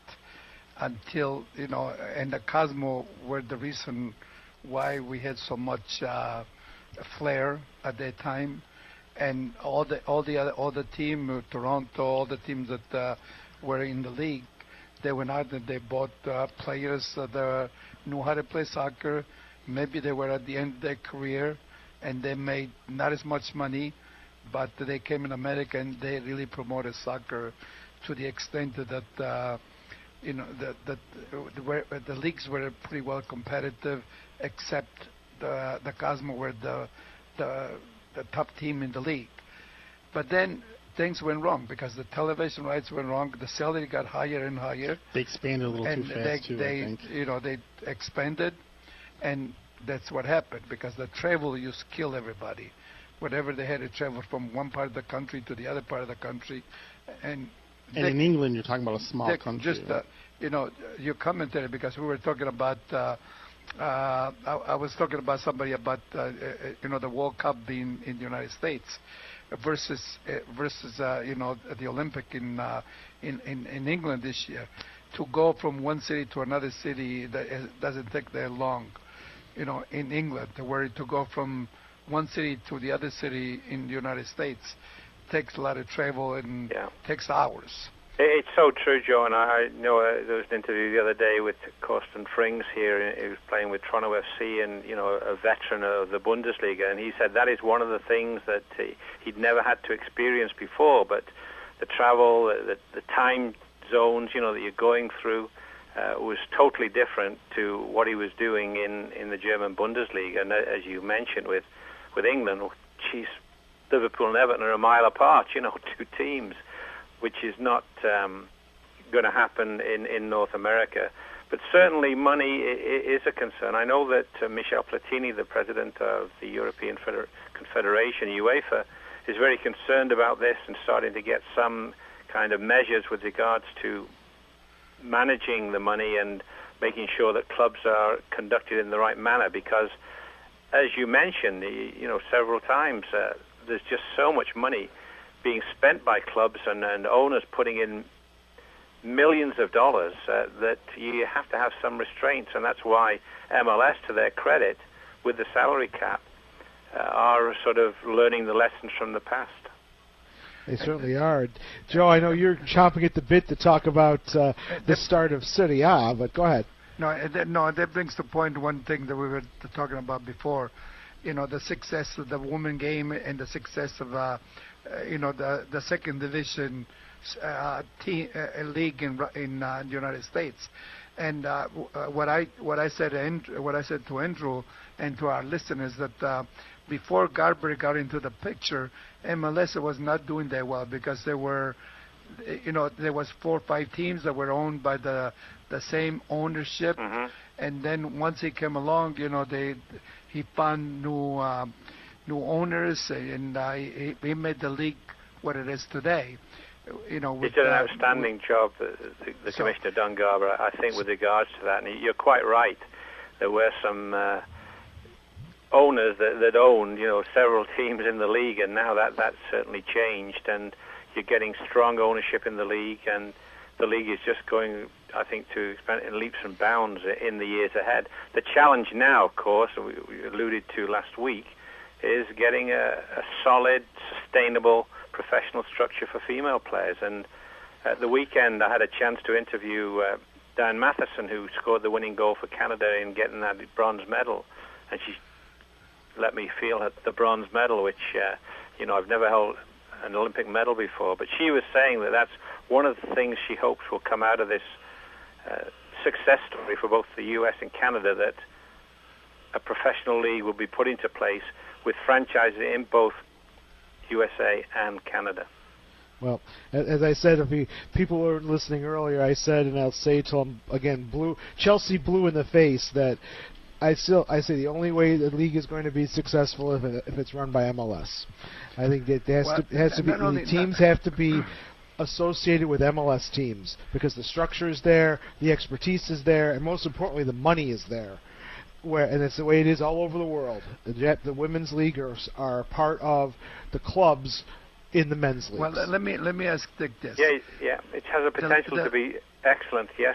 until you know, and the Cosmo were the reason why we had so much uh, flair at that time, and all the all the other all the team, uh, Toronto, all the teams that uh, were in the league. They went out and they bought uh, players uh, that knew how to play soccer. Maybe they were at the end of their career and they made not as much money, but they came in America and they really promoted soccer to the extent that uh, you know that that the, where, the leagues were pretty well competitive, except the the Cosmo were the the the top team in the league. But then things went wrong because the television rights went wrong. The salary got higher and higher. They expanded a little and too fast they, too. They, I think. you know, they expanded, and that's what happened because the travel used to kill everybody. Whatever they had to travel from one part of the country to the other part of the country, and. And they, in England, you're talking about a small they, country. Just right? uh, you know, your commentary because we were talking about. Uh, uh, I, I was talking about somebody about uh, you know the World Cup being in the United States. Versus uh, versus uh, you know the Olympic in, uh, in in in England this year, to go from one city to another city that it doesn't take that long, you know. In England, where to go from one city to the other city in the United States takes a lot of travel and yeah. takes hours. It's so true, Joe, and I know uh, there was an interview the other day with Corsten Frings here. He was playing with Toronto F C and, you know, a veteran of the Bundesliga, and he said that is one of the things that he, he'd never had to experience before, but the travel, the, the time zones, you know, that you're going through uh, was totally different to what he was doing in, in the German Bundesliga. And as you mentioned with, with England, geez, Liverpool and Everton are a mile apart, you know, two teams, which is not um, going to happen in, in North America. But certainly money is a concern. I know that uh, Michel Platini, the president of the European Feder- Confederation, UEFA, is very concerned about this and starting to get some kind of measures with regards to managing the money and making sure that clubs are conducted in the right manner. Because, as you mentioned, you know, several times, uh, there's just so much money being spent by clubs and, and owners putting in millions of dollars uh, that you have to have some restraints, and that's why M L S, to their credit, with the salary cap, uh, are sort of learning the lessons from the past. They certainly are. Joe, I know you're chomping at the bit to talk about uh, the start of Serie A, but go ahead. No, that, no, that brings to point one thing that we were talking about before. You know, the success of the women game and the success of, uh, uh, you know, the the second division uh, team uh, league in in uh, the United States. And uh, w- uh, what I what I said and what I said to Andrew and to our listeners that uh, before Garber got into the picture, M L S was not doing that well because there were, you know, there was four or five teams that were owned by the the same ownership, mm-hmm. and then once he came along, you know, they he found new um, new owners, and uh, he, he made the league what it is today. You know, he with, did an uh, outstanding with, job, the, the, the so, Commissioner Don Garber, I think, with regards to that. And you're quite right. There were some uh, owners that, that owned, you know, several teams in the league, and now that that's certainly changed, and you're getting strong ownership in the league, and the league is just going, I think, to expand in leaps and bounds in the years ahead. The challenge now, of course, we, we alluded to last week, is getting a, a solid, sustainable professional structure for female players. And at the weekend, I had a chance to interview uh, Diane Matheson, who scored the winning goal for Canada in getting that bronze medal, and she let me feel the bronze medal, which uh, you know I've never held an Olympic medal before. But she was saying that that's one of the things she hopes will come out of this uh, success story for both the U S and Canada, that a professional league will be put into place with franchises in both U S A and Canada. Well, as I said, if you, people were listening earlier, I said, and I'll say till I'm again blue, Chelsea blue in the face, that I still I say the only way the league is going to be successful if it, if it's run by M L S. I think it has well, to it has to be only, the teams have to be associated with M L S teams because the structure is there, the expertise is there, and most importantly, the money is there. Where and it's the way it is all over the world. The, the women's league are, are part of the clubs in the men's league. Well, let me let me ask Dick this. Yeah, yeah, it has a potential the, the, to be excellent. Yes.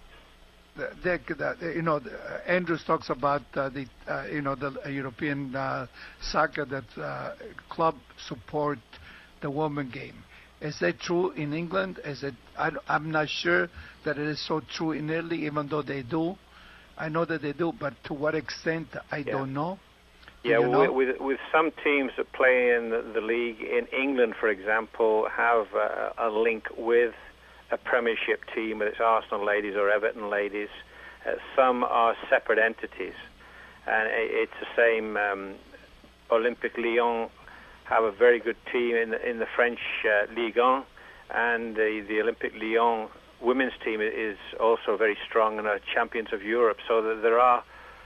The, Dick, the, you know, the, uh, Andrews talks about uh, the uh, you know the uh, European uh, soccer that uh, club support the women game. Is that true in England? Is it? I, I'm not sure that it is so true in Italy, even though they do. I know that they do, but to what extent, I yeah. don't know. Do yeah, you know? with, with with some teams that play in the, the league in England, for example, have uh, a link with a Premiership team, whether it's Arsenal ladies or Everton ladies. Uh, some are separate entities, and it, it's the same. Um, Olympique Lyon have a very good team in the, in the French uh, Ligue one, and the, the Olympique Lyon women's team is also very strong and are champions of Europe. So that there are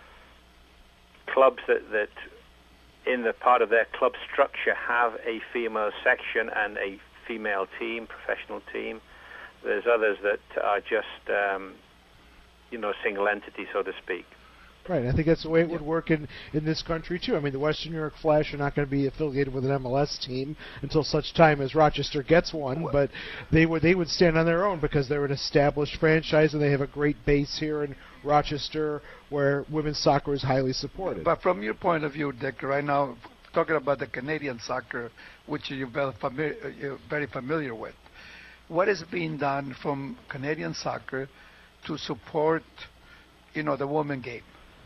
clubs that, that in the part of their club structure have a female section and a female team, professional team. There's others that are just, um, you know, single entity, so to speak. Right, I think that's the way it would work in, in this country, too. I mean, the Western New York Flash are not going to be affiliated with an M L S team until such time as Rochester gets one, but they would they would stand on their own because they're an established franchise and they have a great base here in Rochester where women's soccer is highly supported. But from your point of view, Dick, right now, talking about the Canadian soccer, which you're very familiar, you're very familiar with, what is being done from Canadian soccer to support, you know, the women game?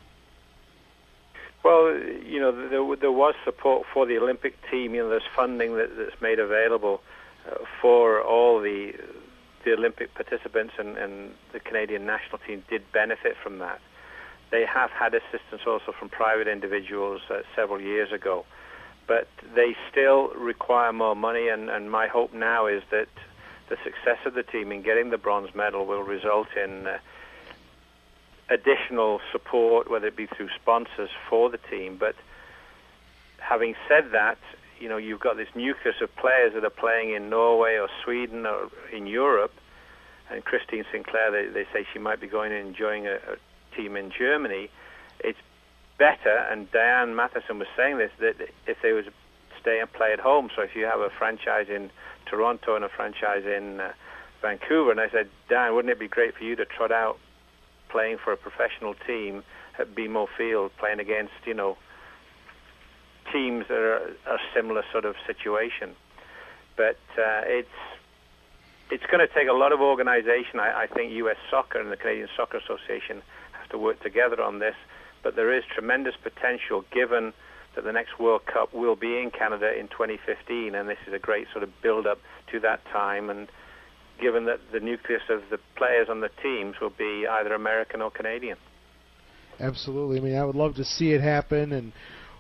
Well, you know, there, there was support for the Olympic team. You know, there's funding that, that's made available uh, for all the the Olympic participants, and, and the Canadian national team did benefit from that. They have had assistance also from private individuals uh, several years ago, but they still require more money, and, and my hope now is that the success of the team in getting the bronze medal will result in uh, additional support, whether it be through sponsors for the team. But having said that, you know, you've got this nucleus of players that are playing in Norway or Sweden or in Europe, and Christine Sinclair, they, they say she might be going and enjoying a, a team in Germany. It's better, and Diane Matheson was saying this, that if they would stay and play at home. So if you have a franchise in Toronto and a franchise in uh, Vancouver, and I said, Diane, wouldn't it be great for you to trot out playing for a professional team at B M O Field, playing against, you know, teams that are a similar sort of situation. But uh, it's it's going to take a lot of organization. I, I think U S Soccer and the Canadian Soccer Association have to work together on this. But there is tremendous potential, given that the next World Cup will be in Canada in twenty fifteen, and this is a great sort of build-up to that time. And given that the nucleus of the players on the teams will be either American or Canadian. Absolutely. I mean, I would love to see it happen, and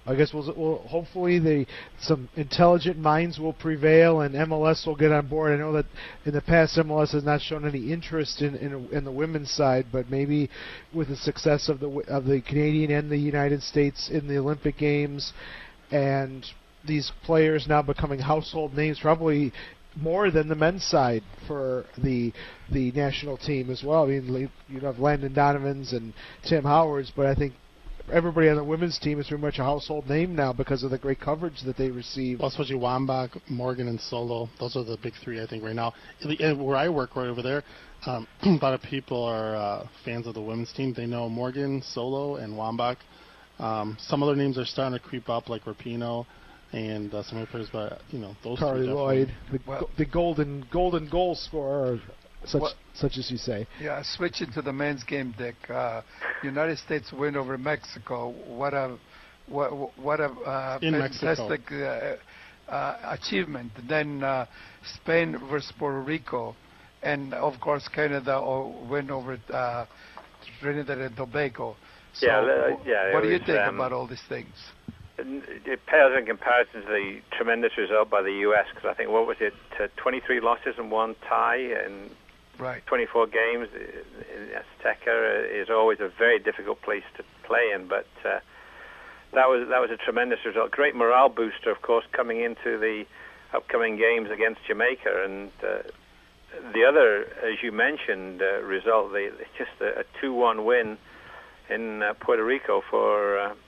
I guess we'll, we'll hopefully the some intelligent minds will prevail and M L S will get on board. I know that in the past M L S has not shown any interest in in, in the women's side, but maybe with the success of the of the Canadian and the United States in the Olympic Games, and these players now becoming household names, probably more than the men's side for the the national team as well. I mean, you have Landon Donovans and Tim Howards, but I think everybody on the women's team is pretty much a household name now because of the great coverage that they receive. Well, especially Wambach, Morgan, and Solo. Those are the big three, I think, right now. And where I work right over there, um, a lot of people are uh, fans of the women's team. They know Morgan, Solo, and Wambach. Um, some other names are starting to creep up, like Rapinoe and uh, some other players, but, you know, those Carly three Lloyd, the, well, the golden golden goal scorer, such well, such as you say. Yeah, switching to the men's game, Dick. Uh, United States win over Mexico. What a what what a uh, fantastic uh, uh, achievement. Then uh, Spain versus Puerto Rico, and of course Canada win over uh, Trinidad and Tobago. So yeah, uh, yeah. What do you was, think um, about all these things? It pales in comparison to the tremendous result by the U S because I think, what was it, uh, twenty-three losses and one tie in right. twenty-four games in Azteca is always a very difficult place to play in, but uh, that was that was a tremendous result. Great morale booster, of course, coming into the upcoming games against Jamaica. And uh, the other, as you mentioned, uh, result, the, just a, a two one win in uh, Puerto Rico for... Uh,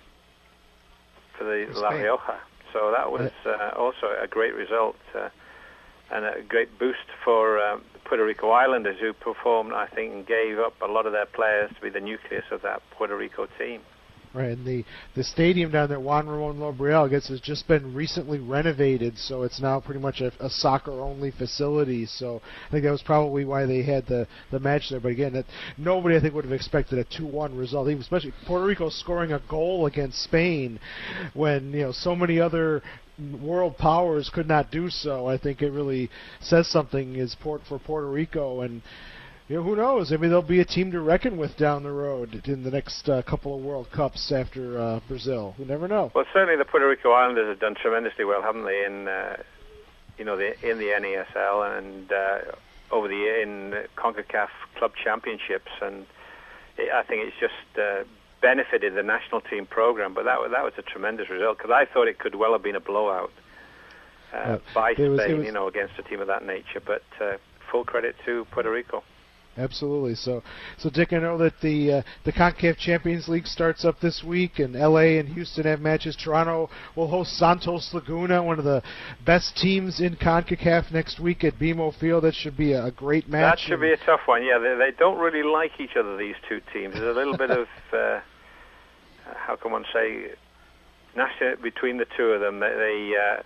for the La Rioja. So that was uh, also a great result uh, and a great boost for um, the Puerto Rico Islanders, who performed, I think, and gave up a lot of their players to be the nucleus of that Puerto Rico team. Right, and the, the stadium down there, Juan Ramon Lobriel, I guess, has just been recently renovated, so it's now pretty much a, a soccer-only facility. So I think that was probably why they had the, the match there. But again, that nobody, I think, would have expected a two one result, even especially Puerto Rico scoring a goal against Spain when, you know, so many other world powers could not do so. I think it really says something is port for Puerto Rico. And you know, who knows? Maybe there'll be a team to reckon with down the road in the next uh, couple of World Cups after uh, Brazil. You never know. Well, certainly the Puerto Rico Islanders have done tremendously well, haven't they? In uh, you know, the, in the N A S L and uh, over the year in CONCACAF Club Championships, and it, I think it's just uh, benefited the national team program. But that that was a tremendous result because I thought it could well have been a blowout uh, uh, by Spain, was, was, you know, against a team of that nature. But uh, full credit to Puerto Rico. Absolutely. So, so Dick, I know that the uh, the CONCACAF Champions League starts up this week, and L A and Houston have matches. Toronto will host Santos Laguna, one of the best teams in CONCACAF, next week at B M O Field. That should be a great match. That should be a tough one. Yeah, they, they don't really like each other, these two teams. There's a little bit of uh, how can one say, national between the two of them. They, they uh,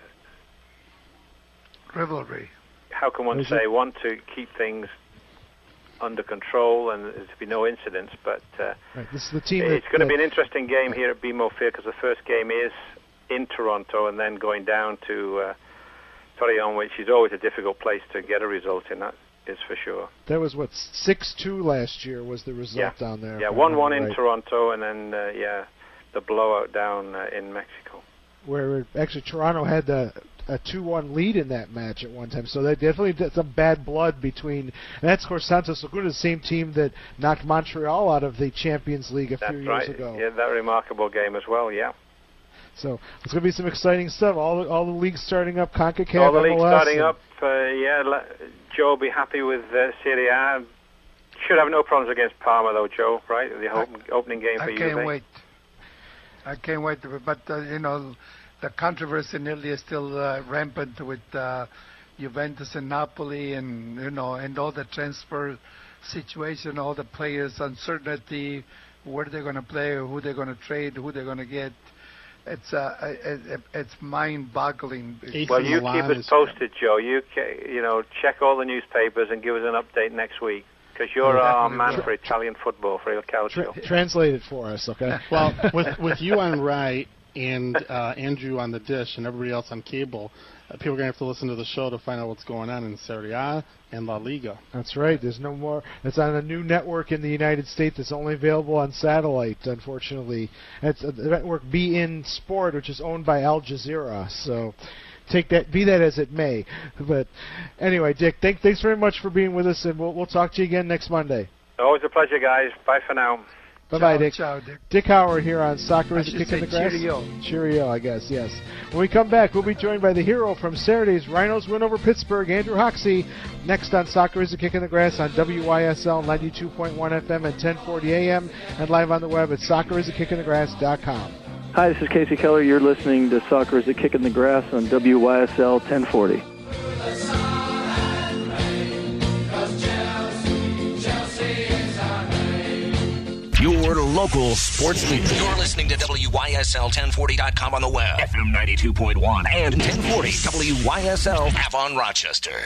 rivalry. How can one say want to keep things under control and there to be no incidents, but uh, right. This is the team it's that, going to uh, be an interesting game here at B M O Field because the first game is in Toronto and then going down to uh, Torreon, which is always a difficult place to get a result in, that is for sure. That was, what, six two last year was the result yeah. down there. Yeah, one one in right. Toronto and then, uh, yeah, the blowout down uh, in Mexico. Where actually Toronto had the a two one lead in that match at one time. So they definitely did some bad blood between... And that's, of course, Santos Laguna, the same team that knocked Montreal out of the Champions League a that's few years right. ago. Yeah, that remarkable game as well, yeah. So it's going to be some exciting stuff. All the, all the leagues starting up, CONCACAF, all the leagues M L S, starting up. Uh, yeah, Joe will be happy with uh, Serie A. Should have no problems against Parma, though, Joe, right? The I, opening game for I you. I can't wait. I can't wait. To, but, uh, you know... The controversy in Italy is still uh, rampant with uh, Juventus and Napoli, and you know, and all the transfer situation, all the players' uncertainty, where they're going to play, who they're going to trade, who they're going to get. It's uh, it, it's mind-boggling. Well, you keep us posted, Joe. You you know, check all the newspapers and give us an update next week. Because you're our man for Italian football, for Il Calcio. Tra- translate it for us, okay? Well, with with you on right, and uh, Andrew on the dish and everybody else on cable, uh, people are going to have to listen to the show to find out what's going on in Serie A and La Liga. That's right. There's no more. It's on a new network in the United States that's only available on satellite, unfortunately. It's uh, the network Be In Sport, which is owned by Al Jazeera. So take that, be that as it may. But anyway, Dick, thank, thanks very much for being with us, and we'll, we'll talk to you again next Monday. Always a pleasure, guys. Bye for now. Bye-bye, Dick. Ciao, Dick. Dick Howard here on Soccer I is a should Kick in say the Grass. cheerio. Cheerio, I guess, yes. When we come back, we'll be joined by the hero from Saturday's Rhinos win over Pittsburgh, Andrew Hoxie, next on Soccer is a Kick in the Grass on W Y S L ninety-two point one F M at ten forty A M and live on the web at soccer is a kick in the grass dot com. Hi, this is Casey Keller. You're listening to Soccer is a Kick in the Grass on W Y S L ten forty. Your local sports leader. You're listening to W Y S L ten forty dot com on the web, F M ninety-two point one, and ten forty W Y S L app on Rochester.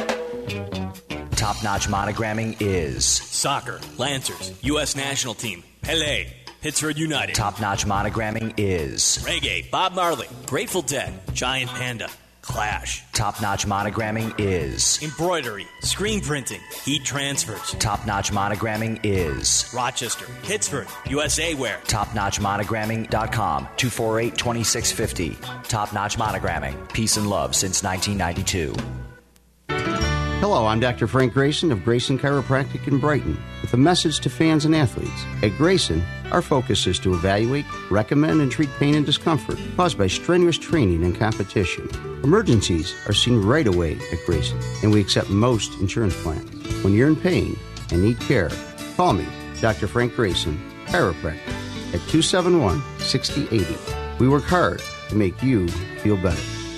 Top-notch monogramming is Soccer, Lancers, U S National Team, Pele, Pittsburgh United. Top-notch monogramming is Reggae, Bob Marley, Grateful Dead, Giant Panda, Clash. Top-notch monogramming is Embroidery, screen printing, heat transfers. Top-notch monogramming is Rochester, Pittsburgh, U S A Wear. top notch monogramming dot com, two four eight, two six five zero. Top-notch monogramming, peace and love since nineteen ninety-two. Hello, I'm Doctor Frank Grayson of Grayson Chiropractic in Brighton with a message to fans and athletes. At Grayson, our focus is to evaluate, recommend, and treat pain and discomfort caused by strenuous training and competition. Emergencies are seen right away at Grayson, and we accept most insurance plans. When you're in pain and need care, call me, Doctor Frank Grayson, chiropractor, at two seven one, six zero eight zero. We work hard to make you feel better.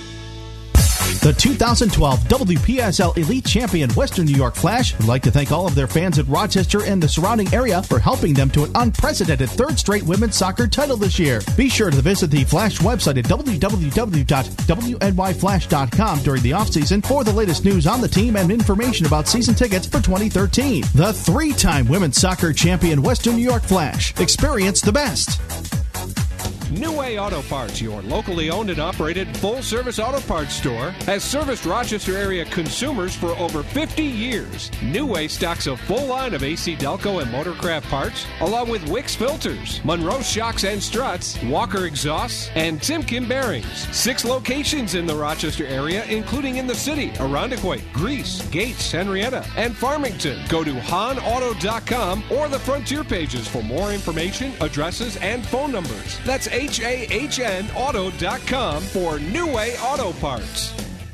The two thousand twelve W P S L Elite Champion Western New York Flash would like to thank all of their fans at Rochester and the surrounding area for helping them to an unprecedented third straight women's soccer title this year. Be sure to visit the Flash website at w w w dot w n y flash dot com during the offseason for the latest news on the team and information about season tickets for twenty thirteen. The three-time women's soccer champion Western New York Flash. Experience the best. New Way Auto Parts, your locally owned and operated full-service auto parts store, has serviced Rochester area consumers for over fifty years. New Way stocks a full line of A C Delco and Motorcraft parts, along with Wix filters, Monroe shocks and struts, Walker exhausts, and Timken bearings. Six locations in the Rochester area, including in the city, Irondequoit, Greece, Gates, Henrietta, and Farmington. Go to han auto dot com or the Frontier pages for more information, addresses, and phone numbers. That's H A H N auto dot com for New Way Auto Parts.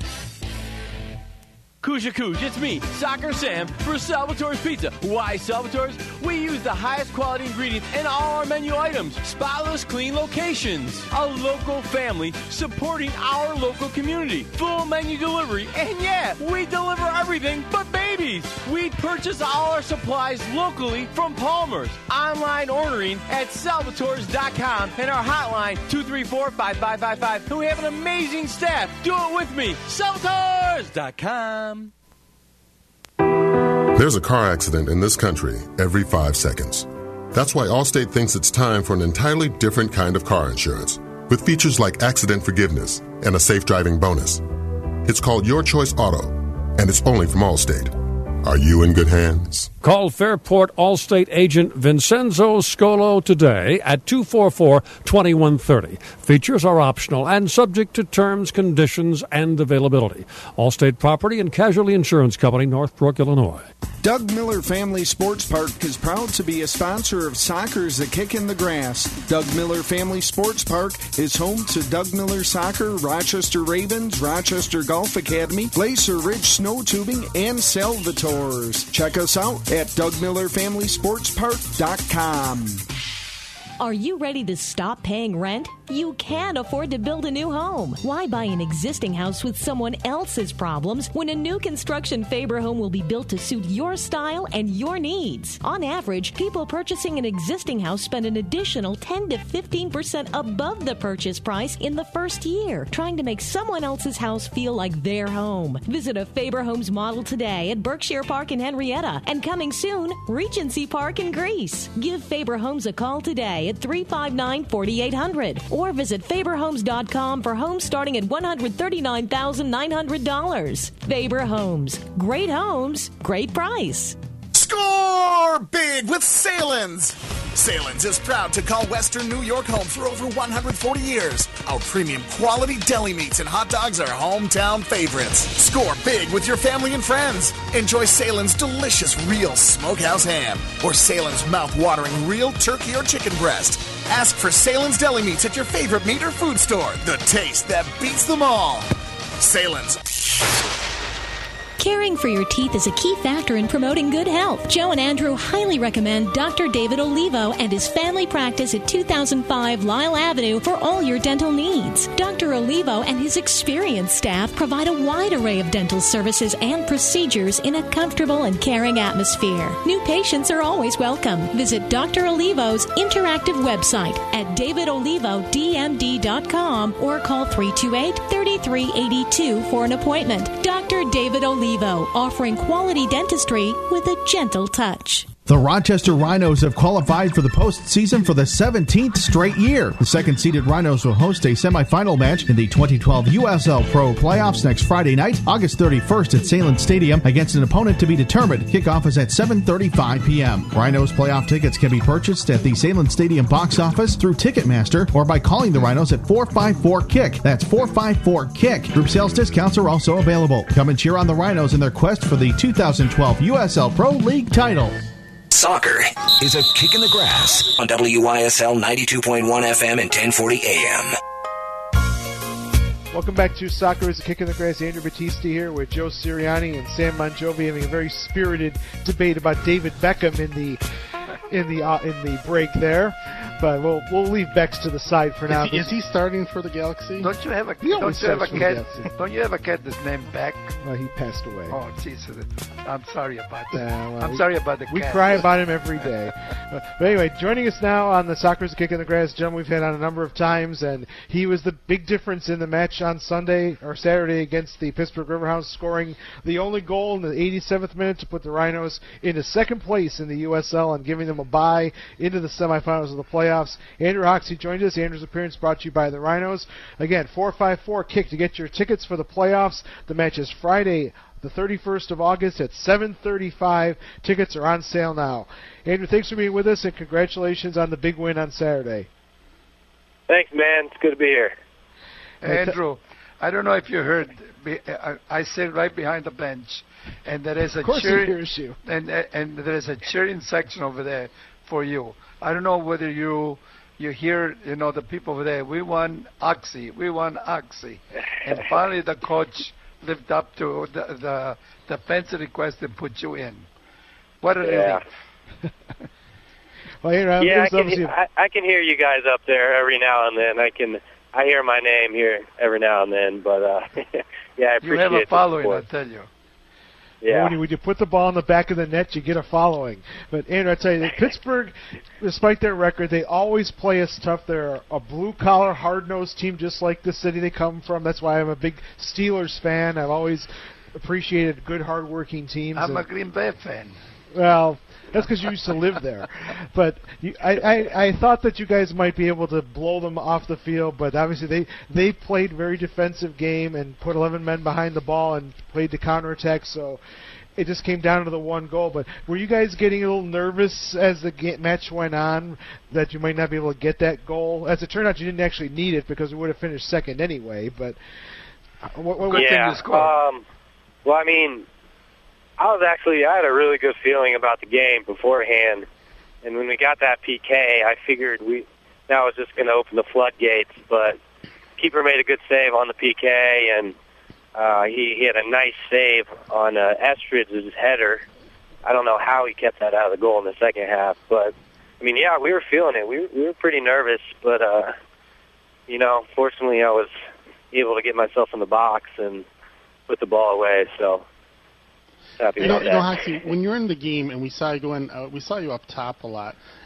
Kuja Kuj, it's me, Soccer Sam, for Salvatore's Pizza. Why Salvatore's? We use the highest quality ingredients in all our menu items. Spotless, clean locations. A local family supporting our local community. Full menu delivery, and yeah, we deliver everything but babies. We purchase all our supplies locally from Palmer's. Online ordering at salvatores dot com and our hotline two three four, five five five five. And we have an amazing staff. Do it with me, salvatores dot com. There's a car accident in this country every five seconds. That's why Allstate thinks it's time for an entirely different kind of car insurance, with features like accident forgiveness and a safe driving bonus. It's called Your Choice Auto, and it's only from Allstate. Are you in good hands? Call Fairport Allstate agent Vincenzo Scolo today at two four four, two one three zero. Features are optional and subject to terms, conditions, and availability. Allstate Property and Casualty Insurance Company, Northbrook, Illinois. Doug Miller Family Sports Park is proud to be a sponsor of Soccer's A Kick in the Grass. Doug Miller Family Sports Park is home to Doug Miller Soccer, Rochester Ravens, Rochester Golf Academy, Glacier Ridge Snow Tubing, and Salvatore's. Check us out at doug miller family sports park dot com. Are you ready to stop paying rent? You can afford to build a new home. Why buy an existing house with someone else's problems when a new construction Faber home will be built to suit your style and your needs? On average, people purchasing an existing house spend an additional ten to fifteen percent above the purchase price in the first year, trying to make someone else's house feel like their home. Visit a Faber Homes model today at Berkshire Park in Henrietta, and coming soon, Regency Park in Greece. Give Faber Homes a call today today at three five nine, four eight zero zero or visit faber homes dot com for homes starting at one hundred thirty-nine thousand nine hundred dollars. Faber Homes. Great homes, great price. Score big with Salins! Salins is proud to call Western New York home for over one hundred forty years. Our premium quality deli meats and hot dogs are hometown favorites. Score big with your family and friends. Enjoy Salins' delicious real smokehouse ham or Salins' mouth-watering real turkey or chicken breast. Ask for Salins deli meats at your favorite meat or food store. The taste that beats them all. Salins. Caring for your teeth is a key factor in promoting good health. Joe and Andrew highly recommend Doctor David Olivo and his family practice at two thousand five Lyle Avenue for all your dental needs. Doctor Olivo and his experienced staff provide a wide array of dental services and procedures in a comfortable and caring atmosphere. New patients are always welcome. Visit Doctor Olivo's interactive website at david olivo d m d dot com or call three two eight, three three eight two for an appointment. Doctor David Olivo, offering quality dentistry with a gentle touch. The Rochester Rhinos have qualified for the postseason for the seventeenth straight year. The second-seeded Rhinos will host a semifinal match in the twenty twelve U S L Pro Playoffs next Friday night, August thirty-first at Salem Stadium against an opponent to be determined. Kickoff is at seven thirty-five p.m. Rhinos playoff tickets can be purchased at the Salem Stadium box office through Ticketmaster or by calling the Rhinos at four five four KICK. That's four five four KICK. Group sales discounts are also available. Come and cheer on the Rhinos in their quest for the two thousand twelve U S L Pro League title. Soccer is a kick in the grass on W Y S L ninety-two point one F M and ten forty A M. Welcome back to Soccer is a Kick in the Grass. Andrew Battisti here with Joe Sirianni and Sam Monjovi having a very spirited debate about David Beckham in the in the uh, in the break there. But we'll we'll leave Bex to the side for now. Is he, is he starting for the Galaxy? Don't you have a He don't always you have a starts for cat? the Galaxy. Don't you have a cat that's named Beck? Well, he passed away. Oh, Jesus! I'm sorry about Uh, that. well, I'm we- sorry about the We cat. cry about him every day. Uh, but anyway, joining us now on the Soccer is a Kick in the Grass, gentleman we've had on a number of times, and he was the big difference in the match on Sunday or Saturday against the Pittsburgh Riverhounds, scoring the only goal in the eighty-seventh minute to put the Rhinos into second place in the U S L and giving them a bye into the semifinals of the playoffs. Andrew Hoxie joined us. Andrew's appearance brought to you by the Rhinos. Again, four five four KICK to get your tickets for the playoffs. The match is Friday, the thirty-first of August at seven thirty-five. Tickets are on sale now. Andrew, thanks for being with us, and congratulations on the big win on Saturday. Thanks, man. It's good to be here. Andrew, I don't know if you heard. be- I, I sit right behind the bench, and there is a Of course he cheering, hears you. and and there is a cheering section over there for you. I don't know whether you you hear, you know, the people over there. We won Oxy. We won Oxy, and finally the coach lived up to the the, the fancy request and put you in. What a Yeah. relief! Well, you know, yeah, I there's can, obviously- he- I, I can hear you guys up there every now and then. I can, I hear my name here every now and then, but uh, yeah, I appreciate You have a the following, I support. tell you. Yeah. When you, when you put the ball in the back of the net, you get a following. But, Andrew, I tell you, Pittsburgh, despite their record, they always play us tough. They're a blue-collar, hard-nosed team just like the city they come from. That's why I'm a big Steelers fan. I've always appreciated good, hard-working teams. I'm a And- Green Bay fan. Well, that's because you used to live there. But you, I, I, I thought that you guys might be able to blow them off the field, but obviously they, they played very defensive game and put eleven men behind the ball and played the counterattack, so it just came down to the one goal. But were you guys getting a little nervous as the ga- match went on that you might not be able to get that goal? As it turned out, you didn't actually need it because we would have finished second anyway, but what, what yeah. Um, well, I mean, I was actually, I had a really good feeling about the game beforehand. And when we got that P K, I figured we that was just going to open the floodgates. But keeper made a good save on the P K, and uh, he, he had a nice save on uh, Estridge's header. I don't know how he kept that out of the goal in the second half. But, I mean, yeah, we were feeling it. We were, we were pretty nervous. But, uh, you know, fortunately I was able to get myself in the box and put the ball away. So, happy You know, about you know, that. Hoxie, when you're in the game and we saw you going, uh, we saw you up top a lot.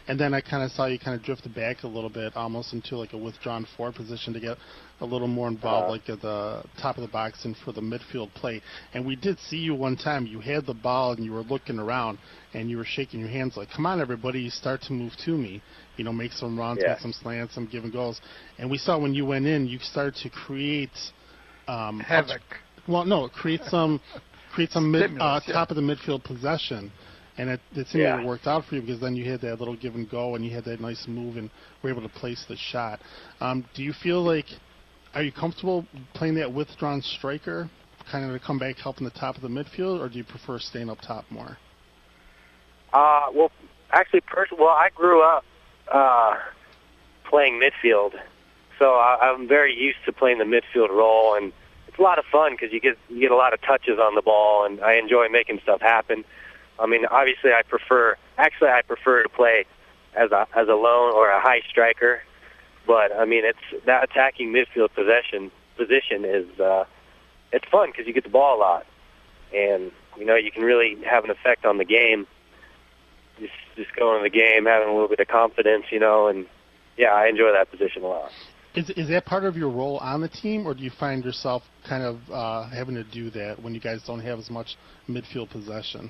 and then I kind of saw you kind of drift back a little bit, almost into like a withdrawn four position to get a little more involved, uh, like at the top of the box and for the midfield play. And we did see you one time. You had the ball and you were looking around and you were shaking your hands like, "Come on, everybody, start to move to me. You know, make some runs, yeah. make some slants, some given goals." And we saw when you went in, you started to create um, havoc. Well, no, create some create some mid, uh, yeah. top of the midfield possession. And it, it seemed yeah. like it worked out for you because then you had that little give and go and you had that nice move and were able to place the shot. Um, do you feel like, are you comfortable playing that withdrawn striker, kind of to come back helping the top of the midfield, or do you prefer staying up top more? Uh, well, actually, pers- well, I grew up uh, playing midfield, so I, I'm very used to playing the midfield role, and it's a lot of fun because you get you get a lot of touches on the ball, and I enjoy making stuff happen. I mean, obviously, I prefer. Actually, I prefer to play as a as a lone or a high striker. But I mean, it's that attacking midfield possession position is uh, it's fun because you get the ball a lot, and you know you can really have an effect on the game. Just just going in the game, having a little bit of confidence, you know, and yeah, I enjoy that position a lot. Is is that part of your role on the team, or do you find yourself kind of uh, having to do that when you guys don't have as much midfield possession?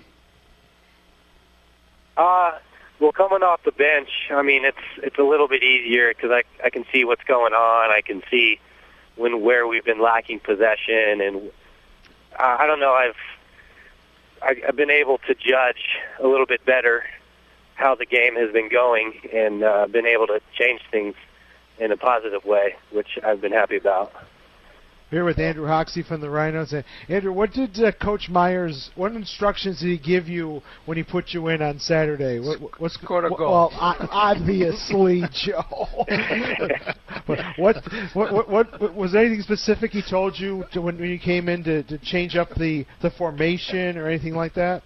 Uh, well, coming off the bench, I mean, it's it's a little bit easier because I I can see what's going on. I can see when where we've been lacking possession, and uh, I don't know. I've I, I've been able to judge a little bit better how the game has been going, and uh, been able to change things in a positive way, which I've been happy about. Here with Andrew Hoxie from the Rhinos. Uh, Andrew, what did uh, Coach Myers, what instructions did he give you when he put you in on Saturday? What, what's Score a goal. Well, obviously, Joe. what, what, what, what, was there anything specific he told you to, when, when you came in to, to change up the, the formation or anything like that?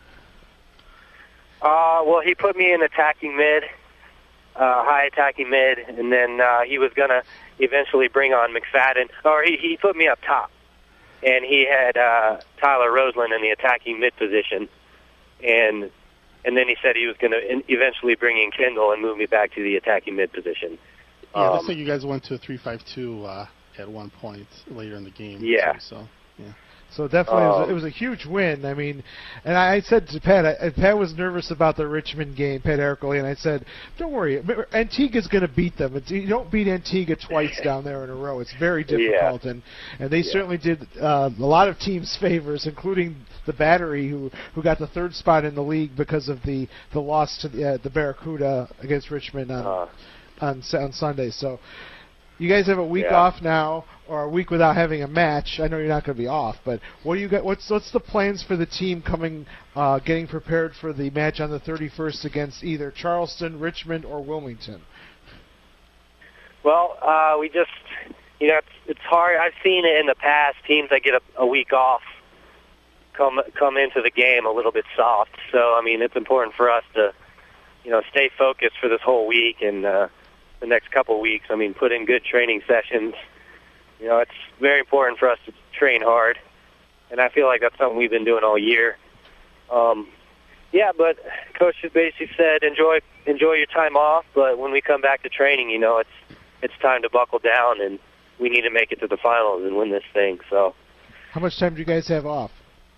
Uh, well, he put me in attacking mid, uh, high attacking mid, and then uh, he was going to eventually bring on McFadden, or he, he put me up top, and he had uh, Tyler Roseland in the attacking mid position, and and then he said he was going to eventually bring in Kendall and move me back to the attacking mid position. Yeah, um, looks like you guys went to a three five two uh, at one point later in the game. Yeah. Too, so yeah. So definitely, um, it, was a, it was a huge win. I mean, and I said to Pat, I, Pat was nervous about the Richmond game, Pat Ercole, and I said, "Don't worry, Antigua's going to beat them. It's, you don't beat Antigua twice down there in a row. It's very difficult." Yeah. And and they yeah. certainly did uh, a lot of teams favors, including the Battery, who who got the third spot in the league because of the, the loss to the, uh, the Barracuda against Richmond on uh, on, on Sunday. So. You guys have a week yeah. off now, or a week without having a match. I know you're not going to be off, but what do you got? What's what's the plans for the team coming, uh, getting prepared for the match on the thirty-first against either Charleston, Richmond, or Wilmington? Well, uh, we just, you know, it's, it's hard. I've seen it in the past. Teams that get a, a week off come come into the game a little bit soft. So I mean, it's important for us to, you know, stay focused for this whole week and. Uh, the next couple of weeks. I mean, put in good training sessions. You know, it's very important for us to train hard, and I feel like that's something we've been doing all year. Um, yeah, but Coach has basically said enjoy enjoy your time off, but when we come back to training, you know, it's it's time to buckle down, and we need to make it to the finals and win this thing. So, how much time do you guys have off?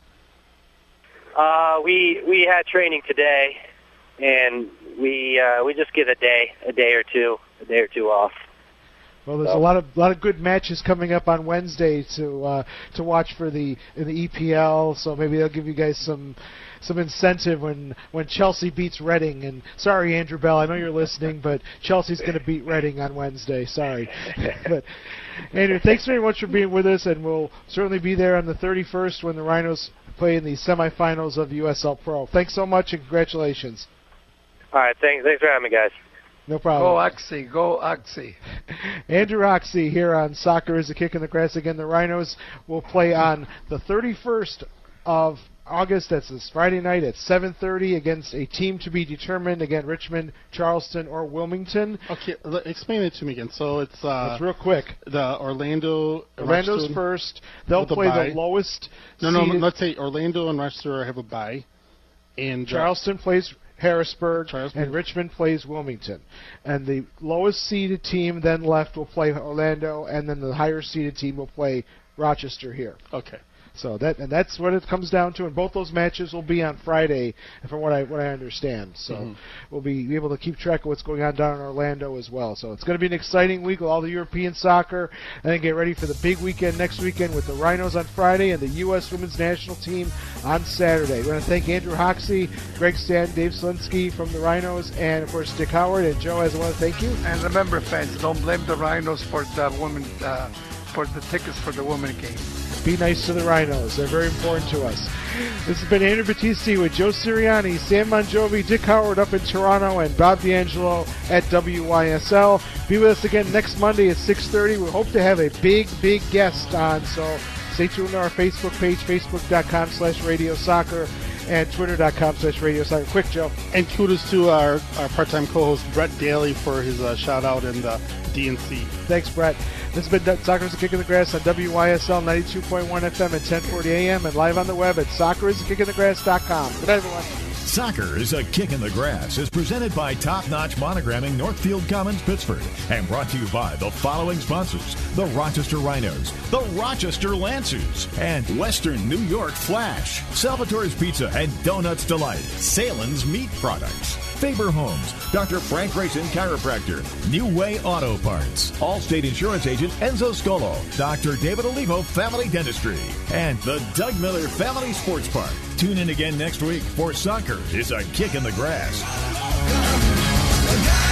Uh, we we had training today, and we uh, we just get a day, a day or two. A day or two off. Well, there's so. a lot of lot of good matches coming up on Wednesday to uh, to watch for the in the E P L. So maybe they'll give you guys some some incentive when when Chelsea beats Reading. And sorry, Andrew Bell, I know you're listening, but Chelsea's going to beat Reading on Wednesday. Sorry, but Andrew, thanks very much for being with us, and we'll certainly be there on the thirty-first when the Rhinos play in the semifinals of the U S L Pro. Thanks so much, and congratulations. All right, thanks thanks for having me, guys. No problem. Go Oxy, go Oxy. Andrew Oxy here on Soccer is a Kick in the Grass. Again, the Rhinos will play on the thirty-first of August. That's this Friday night at seven thirty against a team to be determined. Again, Richmond, Charleston, or Wilmington. Okay, explain it to me again. So it's uh, That's real quick. The Orlando. Orlando's Rochester, first. They'll play the lowest. No, no. seeded. Let's say Orlando and Rochester have a bye, and Charleston plays Harrisburg, and Richmond plays Wilmington. And the lowest seeded team then left will play Orlando, and then the higher seeded team will play Rochester here. Okay. So that and that's what it comes down to, and both those matches will be on Friday, from what I what I understand. So Mhm. we'll be able to keep track of what's going on down in Orlando as well. So it's going to be an exciting week with all the European soccer, and then get ready for the big weekend next weekend with the Rhinos on Friday and the U S Women's National Team on Saturday. We want to thank Andrew Hoxie, Greg Stan, Dave Slinsky from the Rhinos, and of course Dick Howard and Joe. As I want to thank you. And remember, fans, don't blame the Rhinos for the women uh, for the tickets for the women game. Be nice to the Rhinos. They're very important to us. This has been Andrew Battisti with Joe Sirianni, Sam Monjovi, Dick Howard up in Toronto, and Bob D'Angelo at W Y S L. Be with us again next Monday at six thirty. We hope to have a big, big guest on, so stay tuned to our Facebook page, facebook.com slash radio soccer, and twitter.com slash radio soccer. Quick, Joe. And kudos to our, our part-time co-host, Brett Daly, for his uh, shout-out in the D N C. Thanks, Brett. This has been Soccer is a Kick in the Grass on W Y S L ninety-two point one F M at ten forty A M and live on the web at soccer is a kick in the grass dot com. Good night, everyone. Soccer is a Kick in the Grass is presented by Top Notch Monogramming, Northfield Commons, Pittsburgh, and brought to you by the following sponsors: the Rochester Rhinos, the Rochester Lancers, and Western New York Flash, Salvatore's Pizza and Donuts Delight, Salen's Meat Products, Faber Homes, Doctor Frank Grayson Chiropractor, New Way Auto Parts, Allstate Insurance Agent Enzo Scolo, Doctor David Olivo Family Dentistry, and the Doug Miller Family Sports Park. Tune in again next week for Soccer is a Kick in the Grass.